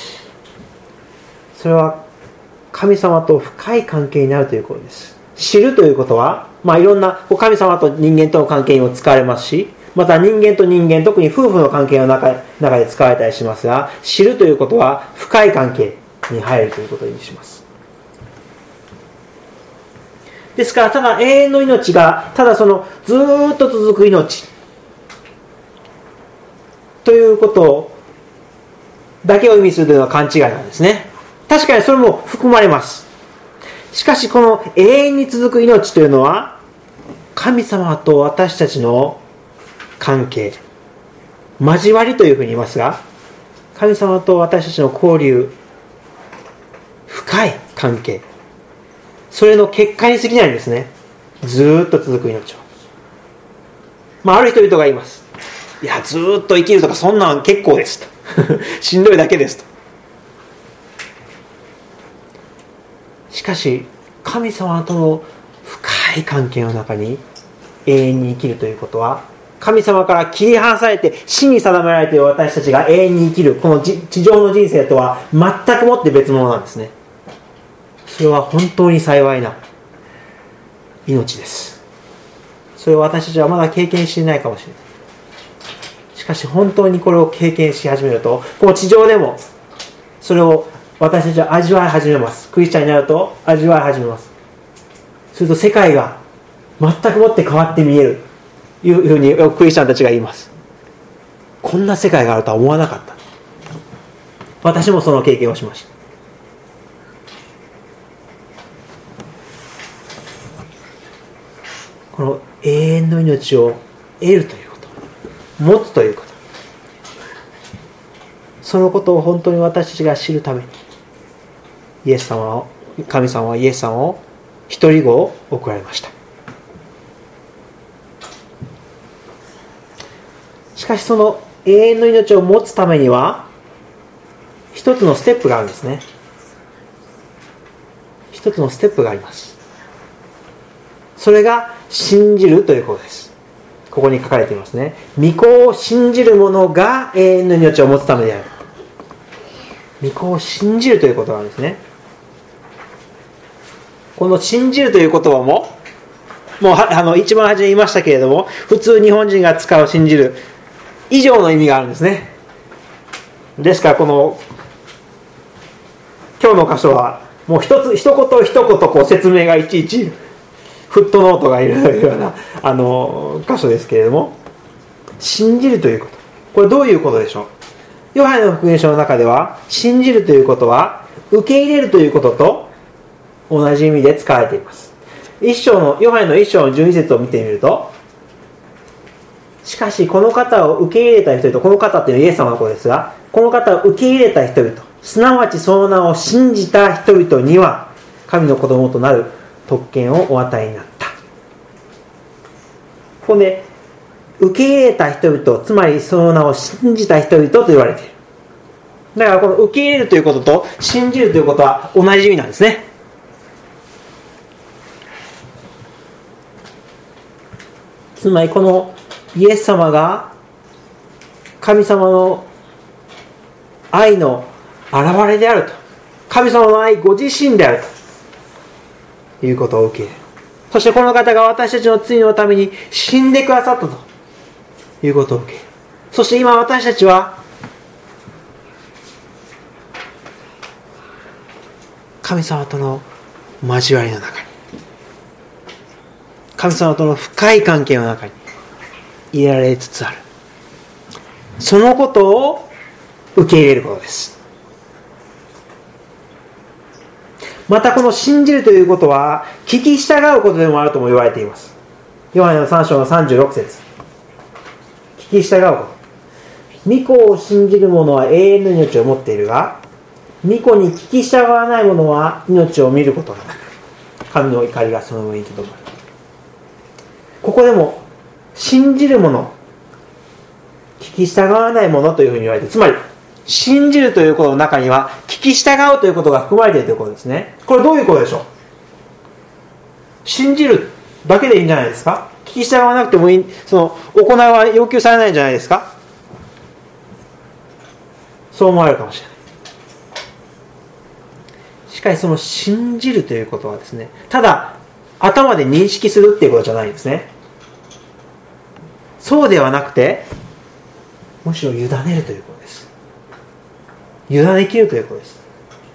それは神様と深い関係になるということです。知るということは、まあ、いろんな神様と人間との関係にも使われますし、また人間と人間、特に夫婦の関係の 中, 中で使われたりしますが、知るということは深い関係に入るということを意味します。ですから、ただ永遠の命がただそのずーっと続く命ということだけを意味するというのは勘違いなんですね。確かにそれも含まれます。しかしこの永遠に続く命というのは神様と私たちの関係、交わりというふうに言いますが、神様と私たちの交流、深い関係、それの結果に過ぎないんですね。ずーっと続く命は。まあ、ある人々が言います。いや、ずーっと生きるとかそんなん結構ですとしんどいだけですと。しかし神様との深い関係の中に永遠に生きるということは、神様から切り離されて死に定められている私たちが永遠に生きるこの地上の人生とは全くもって別物なんですね。それは本当に幸いな命です。それを私たちはまだ経験していないかもしれない。しかし本当にこれを経験し始めると、この地上でもそれを私たちは味わい始めます。クリスチャンになると味わい始めます。すると世界が全くもって変わって見えるというふうにクリスチャンたちが言います。こんな世界があるとは思わなかった。私もその経験をしました。この永遠の命を得るということ、持つということ、そのことを本当に私たちが知るためにイエス様を神様はイエス様を一人子を送られました。しかしその永遠の命を持つためには一つのステップがあるんですね。一つのステップがあります。それが信じるということです。ここに書かれていますね。御子を信じる者が永遠の命を持つためである。御子を信じるということなんですね。この信じるという言葉ももうあの一番初めに言いましたけれども、普通日本人が使う信じる以上の意味があるんですね。ですからこの今日の箇所はもう一つ一言一言こう説明がいちいちフットノートがいるようなあの箇所ですけれども、信じるということ、これどういうことでしょう。ヨハネの福音書の中では信じるということは受け入れるということと同じ意味で使われています。一章のヨハネの一章のじゅうに節を見てみると、しかしこの方を受け入れた人々、この方というのはイエス様のことですが、この方を受け入れた人々、すなわちその名を信じた人々には神の子供となる特権をお与えになった。ここで受け入れた人々、つまりその名を信じた人々と言われている。だからこの受け入れるということと信じるということは同じ意味なんですね。つまりこのイエス様が神様の愛の現れであると、神様の愛ご自身であるということを受け入れる。そしてこの方が私たちの罪のために死んでくださったということを受け入れる。 そして今私たちは神様との交わりの中に、神様との深い関係の中に入れられつつある。そのことを受け入れることです。またこの信じるということは聞き従うことでもあるとも言われています。ヨハネのさん章のさんじゅうろく節、聞き従うこと。御子を信じる者は永遠の命を持っているが、御子に聞き従わない者は命を見ることがなく、神の怒りがその上にとどまる。ここでも信じる者、聞き従わない者というふうに言われて、つまり信じるということの中には聞き従うということが含まれているということですね。これどういうことでしょう。信じるだけでいいんじゃないですか。聞き従わなくてもいい、その行いは要求されないんじゃないですか。そう思われるかもしれない。しかしその信じるということはですね、ただ頭で認識するっていうことじゃないんですね。そうではなくて、むしろ委ねるということです。委ねきるということです。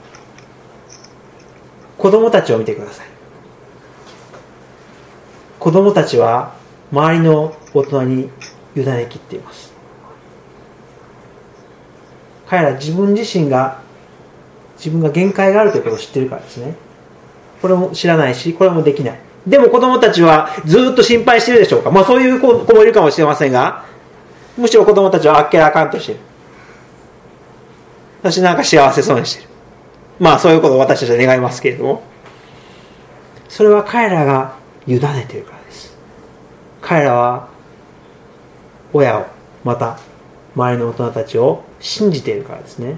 子供たちを見てください。子供たちは周りの大人に委ねきっています。彼ら自分自身が自分が限界があるということを知っているからですね。これも知らないし、これもできない。でも子供たちはずっと心配しているでしょうか。まあそういう子もいるかもしれませんが、むしろ子供たちはあっけらかんとしている。私なんか幸せそうにしている。まあそういうことを私たちは願いますけれども、それは彼らが委ねているからです。彼らは親を、また周りの大人たちを信じているからですね。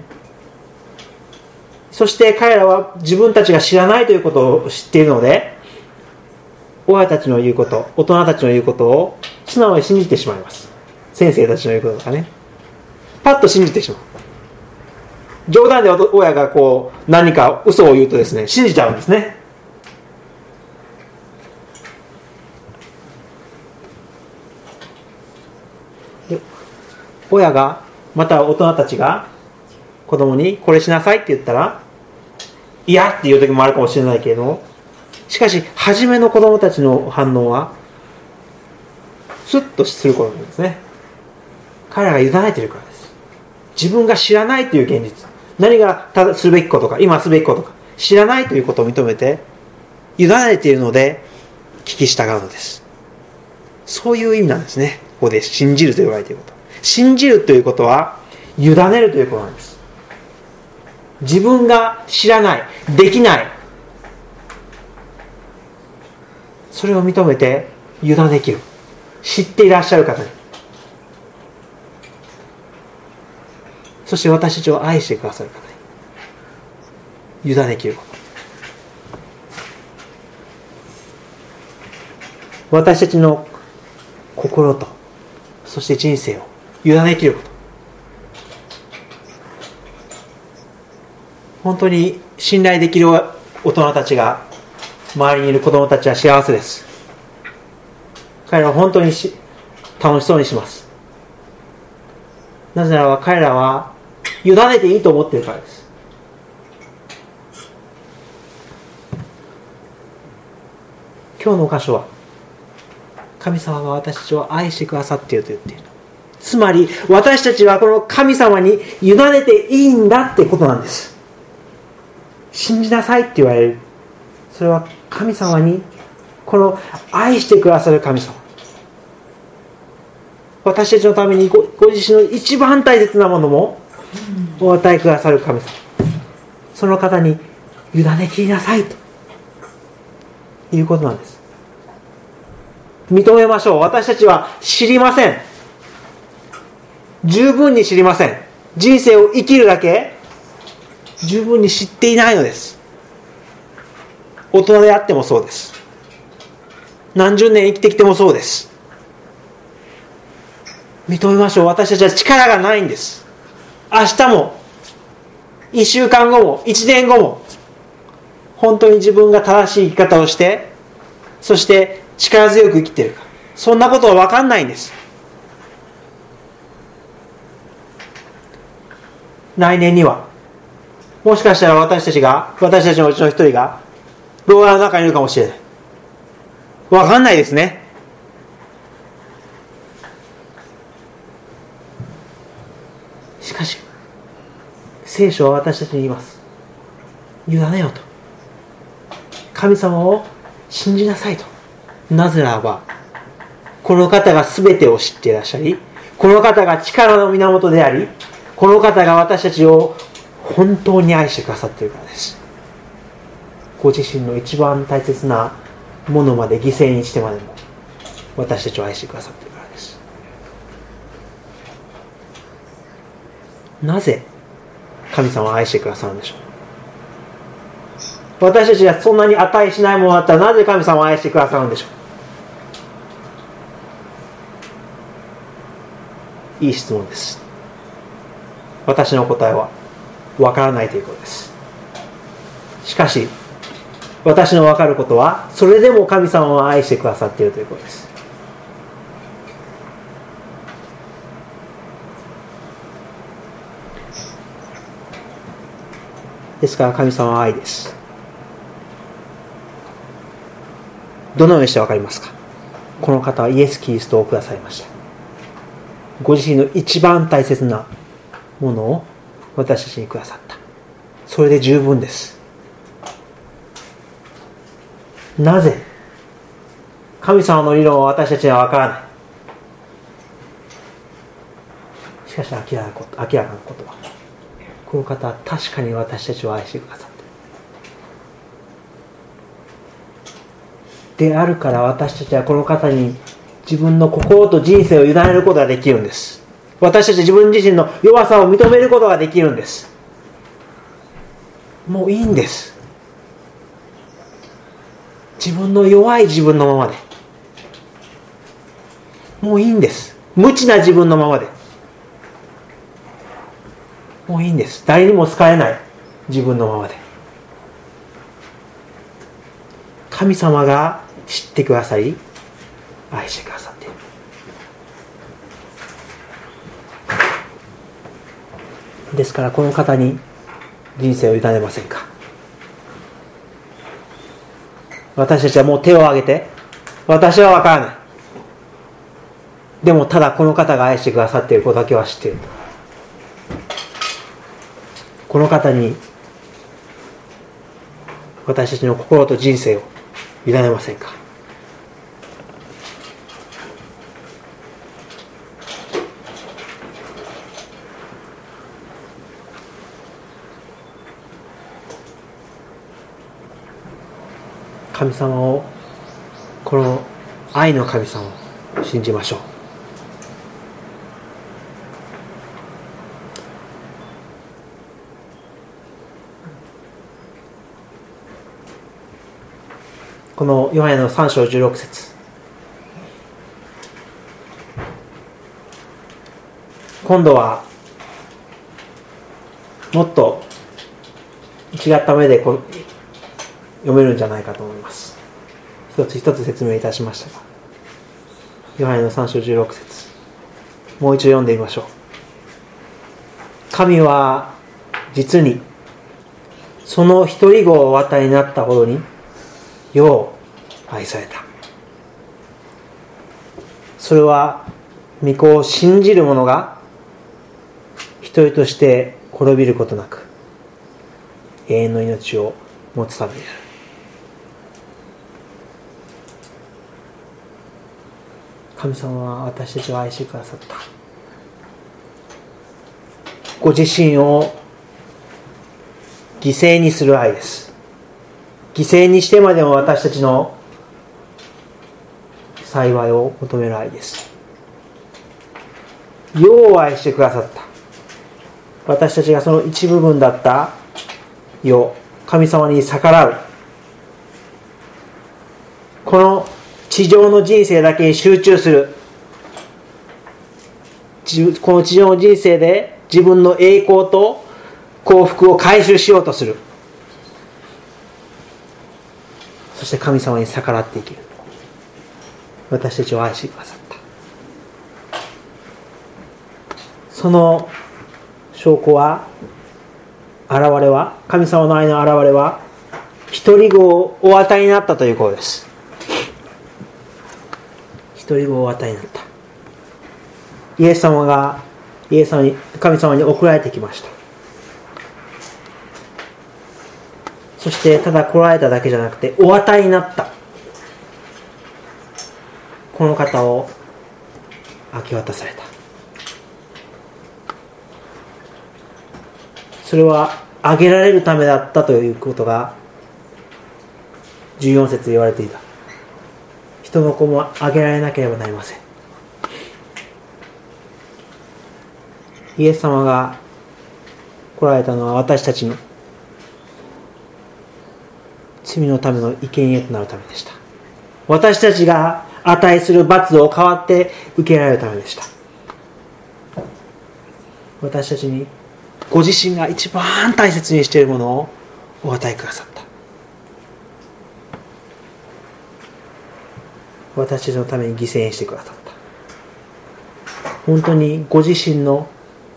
そして彼らは自分たちが知らないということを知っているので、親たちの言うこと、大人たちの言うことを素直に信じてしまいます。先生たちの言うこととかね、パッと信じてしまう。冗談で親がこう何か嘘を言うとですね、信じちゃうんですね。で、親がまた大人たちが子供にこれしなさいって言ったら嫌っていう時もあるかもしれないけれども、しかし初めの子供たちの反応はスッとすることなんですね。彼らが委ねているからです。自分が知らないという現実、何がするべきことか、今すべきことか知らないということを認めて委ねているので聞き従うのです。そういう意味なんですね。ここで信じると言われていること、信じるということは委ねるということなんです。自分が知らない、できない、それを認めて委ねきる。知っていらっしゃる方に、そして私たちを愛してくださる方に委ねきること。私たちの心と、そして人生を委ねきること。本当に信頼できる大人たちが周りにいる子供たちは幸せです。彼らは本当にし楽しそうにします。なぜならば彼らは委ねていいと思っているからです。今日の箇所は神様が私たちを愛してくださっていると言っている。つまり私たちはこの神様に委ねていいんだってことなんです。信じなさいって言われる。それは神様に、この愛してくださる神様、私たちのために ご, ご自身の一番大切なものもお与えくださる神様、その方に委ねきりなさいということなんです。認めましょう。私たちは知りません。十分に知りません。人生を生きるだけ十分に知っていないのです。大人であってもそうです。何十年生きてきてもそうです。認めましょう。私たちは力がないんです。明日も一週間後も一年後も本当に自分が正しい生き方をして、そして力強く生きているか、そんなことは分かんないんです。 来年にはもしかしたら私たちが私たちのうちの一人が牢屋の中にいるかもしれない。わかんないですね。しかし聖書は私たちに言います。委ねよと。神様を信じなさいと。なぜならばこの方が全てを知っていらっしゃり、この方が力の源であり、この方が私たちを本当に愛してくださっているからです。ご自身の一番大切なものまで犠牲にしてまでも私たちを愛してくださっているからです。なぜ神様を愛してくださるんでしょう。私たちがそんなに値しないものだったらなぜ神様を愛してくださるんでしょう。いい質問です。私の答えはわからないということです。しかし私のわかることは、それでも神様を愛してくださっているということです。ですから神様は愛です。どのようにしてわかりますか。この方はイエス・キリストをくださいました。ご自身の一番大切なものを私たちにくださった。それで十分です。なぜ神様の理論は私たちには分からない。しかし明らかなこと、明らかなことは、この方は確かに私たちを愛してくださっている。であるから私たちはこの方に自分の心と人生を委ねることができるんです。私たち自分自身の弱さを認めることができるんです。もういいんです。自分の弱い自分のままでもういいんです。無知な自分のままでもういいんです。誰にも好かれない自分のままで神様が知ってくださり愛してくださっている。ですからこの方に人生を委ねませんか。私たちはもう手を挙げて、私は分からない。でもただこの方が愛してくださっていることだけは知っている。この方に私たちの心と人生を委ねませんか。神様を、この愛の神様を信じましょう。このヨハネのさん章じゅうろく節、今度はもっと違った目でこ読めるんじゃないかと思います。一つ一つ説明いたしましたが、ヨハネのさん章じゅうろく節、もう一度読んでみましょう。神は実にその一人子をお与えになったほどに世を愛された。それは御子を信じる者が一人として滅びることなく永遠の命を持つためである。神様は私たちを愛してくださった。ご自身を犠牲にする愛です。犠牲にしてまでも私たちの幸いを求める愛です。世を愛してくださった。私たちがその一部分だった世、神様に逆らう、この地上の人生だけに集中する、この地上の人生で自分の栄光と幸福を回収しようとする。そして神様に逆らって生きる。私たちを愛してくださった。その証拠は、現れは、神様の愛の現れは、一人子をお与えになったということです。一人子をお与えになった。イエス様が、イエス様に、神様に送られてきました。そしてただ来られただけじゃなくてお与えになった。この方を明け渡された。それはあげられるためだったということがじゅうよん節で言われていた。人の子もあげられなければなりません。イエス様が来られたのは私たちの罪のための生贄となるためでした。私たちが値する罰を代わって受けられるためでした。私たちにご自身が一番大切にしているものをお与えくださった。私たちのために犠牲にしてくださった。本当にご自身の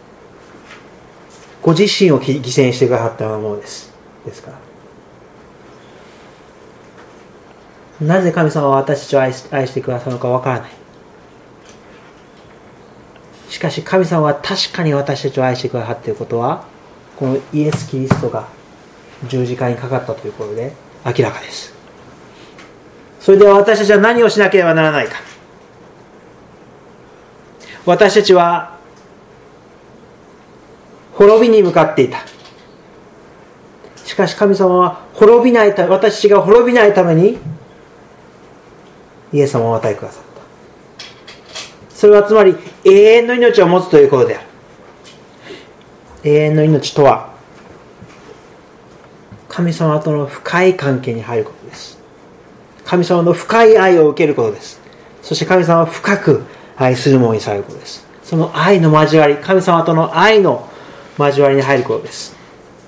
ご自身を犠牲にしてくださったようなものです。ですからなぜ神様は私たちを愛し、愛してくださるのかわからない。しかし神様は確かに私たちを愛してくださっていることは、このイエス・キリストが十字架にかかったということで明らかです。それでは私たちは何をしなければならないか。私たちは滅びに向かっていた。しかし神様は滅びないため、私たちが滅びないためにイエス様をお与えくださった。それはつまり永遠の命を持つということである。永遠の命とは神様との深い関係に入ることです。神様の深い愛を受けることです。そして神様を深く愛するものにされることです。その愛の交わり、神様との愛の交わりに入ることです。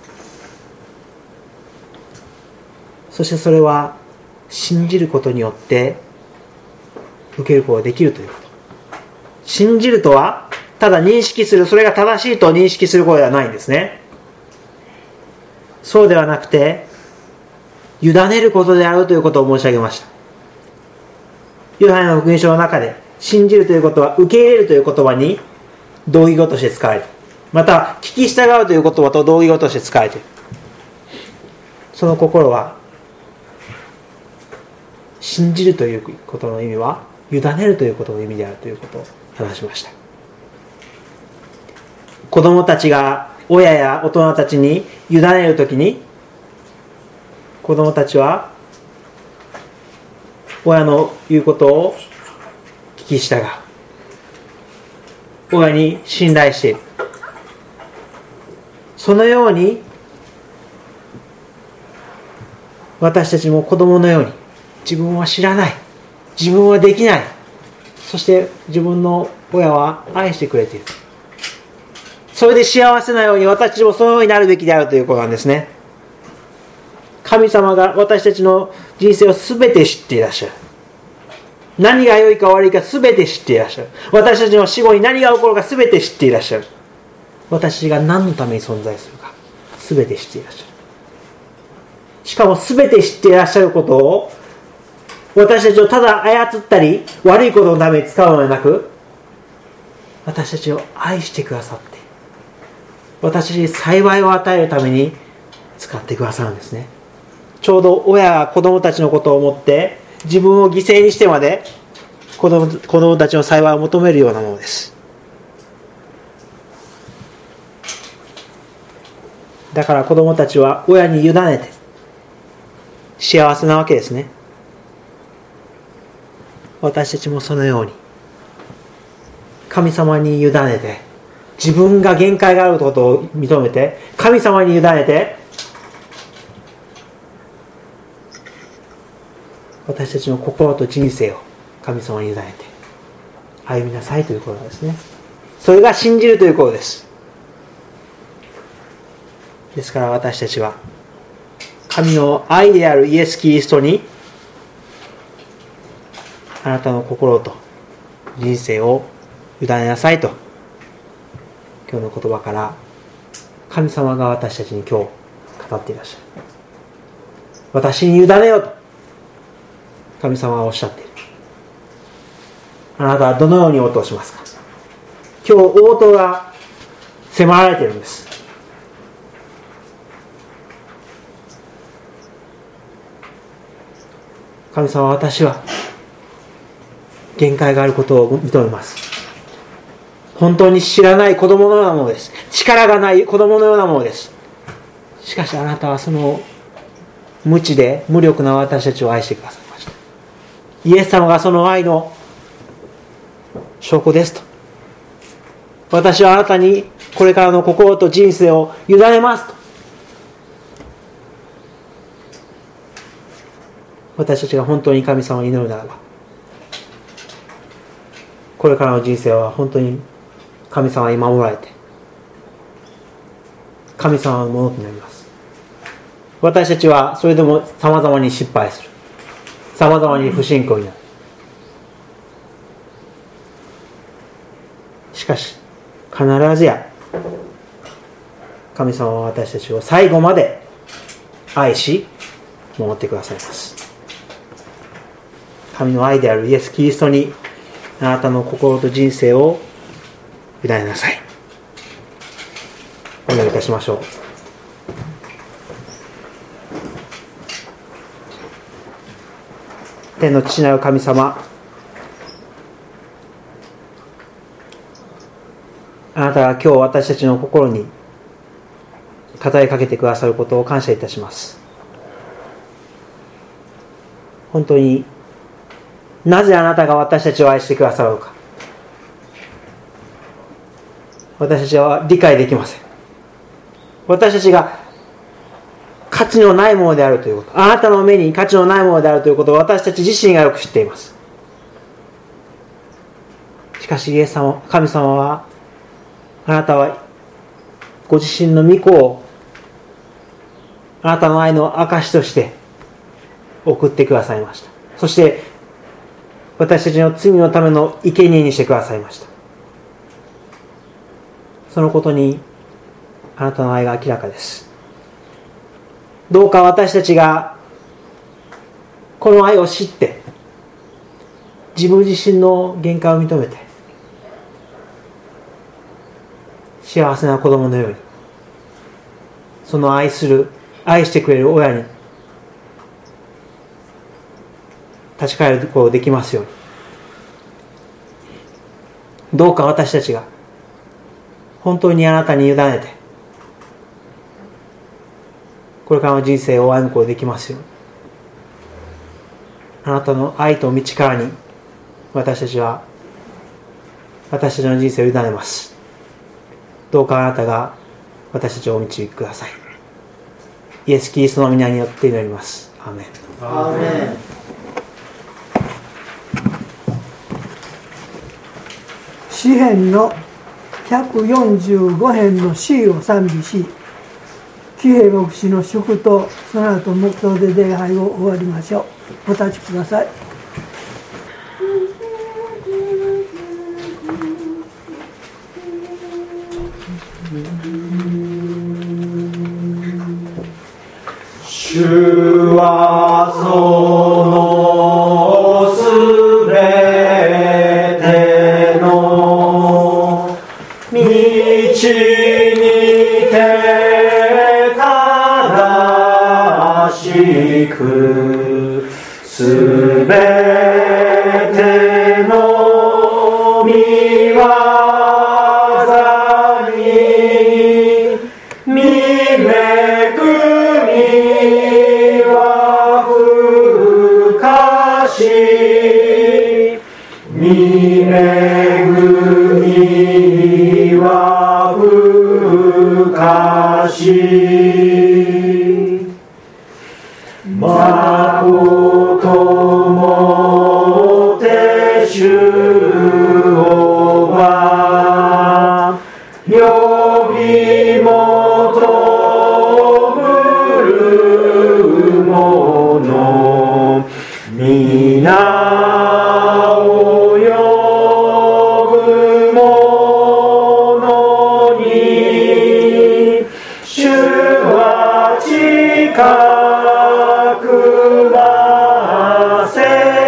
そしてそれは信じることによって受けることができるということ。信じるとはただ認識する、それが正しいと認識することではないんですね。そうではなくて委ねることであるということを申し上げました。ヨハネの福音書の中で信じるということは受け入れるという言葉に同義語として使われている。また聞き従うという言葉と同義語として使われている。その心は信じるということの意味は委ねるということの意味であるということを話しました。子供たちが親や大人たちに委ねるときに、子供たちは親の言うことを聞き従う。親に信頼している。そのように私たちも子供のように、自分は知らない、自分はできない、そして自分の親は愛してくれている、それで幸せなように私たちもそのようになるべきであるということなんですね。神様が私たちの人生を全て知っていらっしゃる。何が良いか悪いか全て知っていらっしゃる。私たちの死後に何が起こるか全て知っていらっしゃる。私たちが何のために存在するか全て知っていらっしゃる。しかも全て知っていらっしゃることを私たちをただ操ったり悪いことのために使うのではなく、私たちを愛してくださって、私たちに幸いを与えるために使ってくださるんですね。ちょうど親が子供たちのことを思って自分を犠牲にしてまで子供、子供たちの幸いを求めるようなものです。だから子供たちは親に委ねて幸せなわけですね。私たちもそのように神様に委ねて、自分が限界があることを認めて神様に委ねて、私たちの心と人生を神様に委ねて歩みなさいということなんですね。それが信じるということです。ですから私たちは神の愛であるイエス・キリストにあなたの心と人生を委ねなさいと、今日の言葉から神様が私たちに今日語っていらっしゃる。私に委ねよと神様はおっしゃっている。あなたはどのように応答しますか。今日応答が迫られているんです。神様は、私は限界があることを認めます。本当に知らない子供のようなものです。力がない子供のようなものです。しかしあなたはその無知で無力な私たちを愛してくださいました。イエス様がその愛の証拠ですと。私はあなたにこれからの心と人生を委ねますと。私たちが本当に神様に祈るならば、これからの人生は本当に神様に守られて神様のものとなります。私たちはそれでも様々に失敗する、様々に不信仰になる。しかし必ずや神様は私たちを最後まで愛し守ってくださいます。神の愛であるイエス・キリストにあなたの心と人生を委ねなさい。お願いいたしましょう。天の父なる神様、あなたが今日私たちの心に語りかけてくださることを感謝いたします。本当になぜあなたが私たちを愛してくださるのか、私たちは理解できません。私たちが価値のないものであるということ、あなたの目に価値のないものであるということを私たち自身がよく知っています。しかしイエス様、神様は、あなたはご自身の御子をあなたの愛の証として送ってくださいました。そして私たちの罪のための生贄にしてくださいました。そのことにあなたの愛が明らかです。どうか私たちがこの愛を知って自分自身の限界を認めて幸せな子供のようにその愛する愛してくれる親に立ち返ることができますように、どうか私たちが本当にあなたに委ねてこれからの人生を歩むことができますように、あなたの愛と道からに私たちは私たちの人生を委ねます。どうかあなたが私たちをお導きください。イエス・キリストの皆によって祈ります。アーメン。 アーメン。詩編のひゃくよんじゅうご編の C を賛美し、喜平牧師の祝祷、その後黙祷で礼拝を終わりましょう。お立ちください。 主はそのすべての道にて正しくすべての御業に見めくみは深し見めぐみは深しまこともて主をば呼び求むるもの皆を呼くませ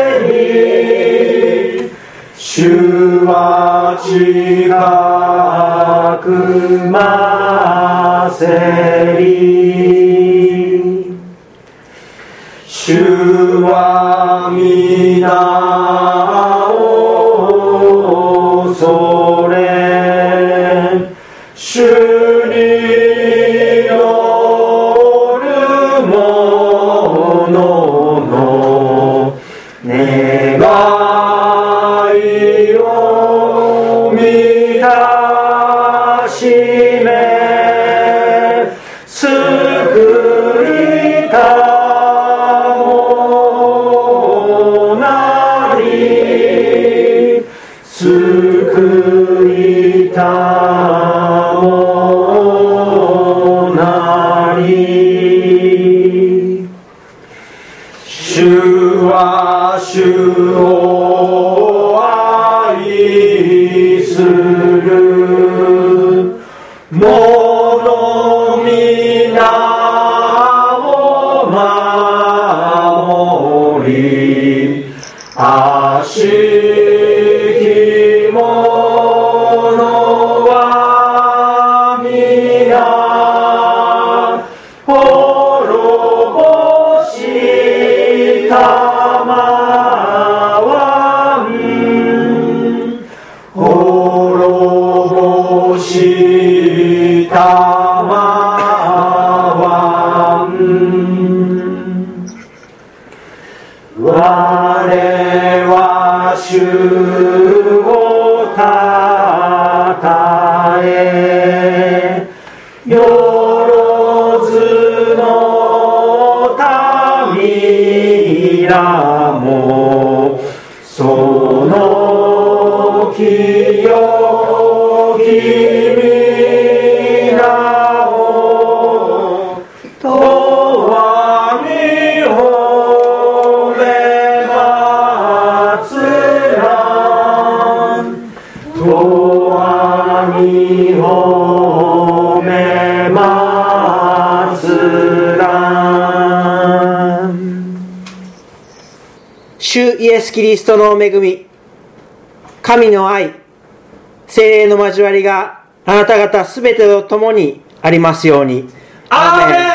り主は近くませり主は皆を恐れ主によるものの願いを満たしめ救いたもなり救いたもなり主は主を愛する者皆を守り悪しき者は皆滅ぼしたまわん滅ぼしたまわん我は主をたたえよろずの民らもその清き皆をとはみほめまつらんとはみほめまつらん主イエス・キリストの恵み、神の愛、聖霊の交わりがあなた方すべてと共にありますように。アーメン。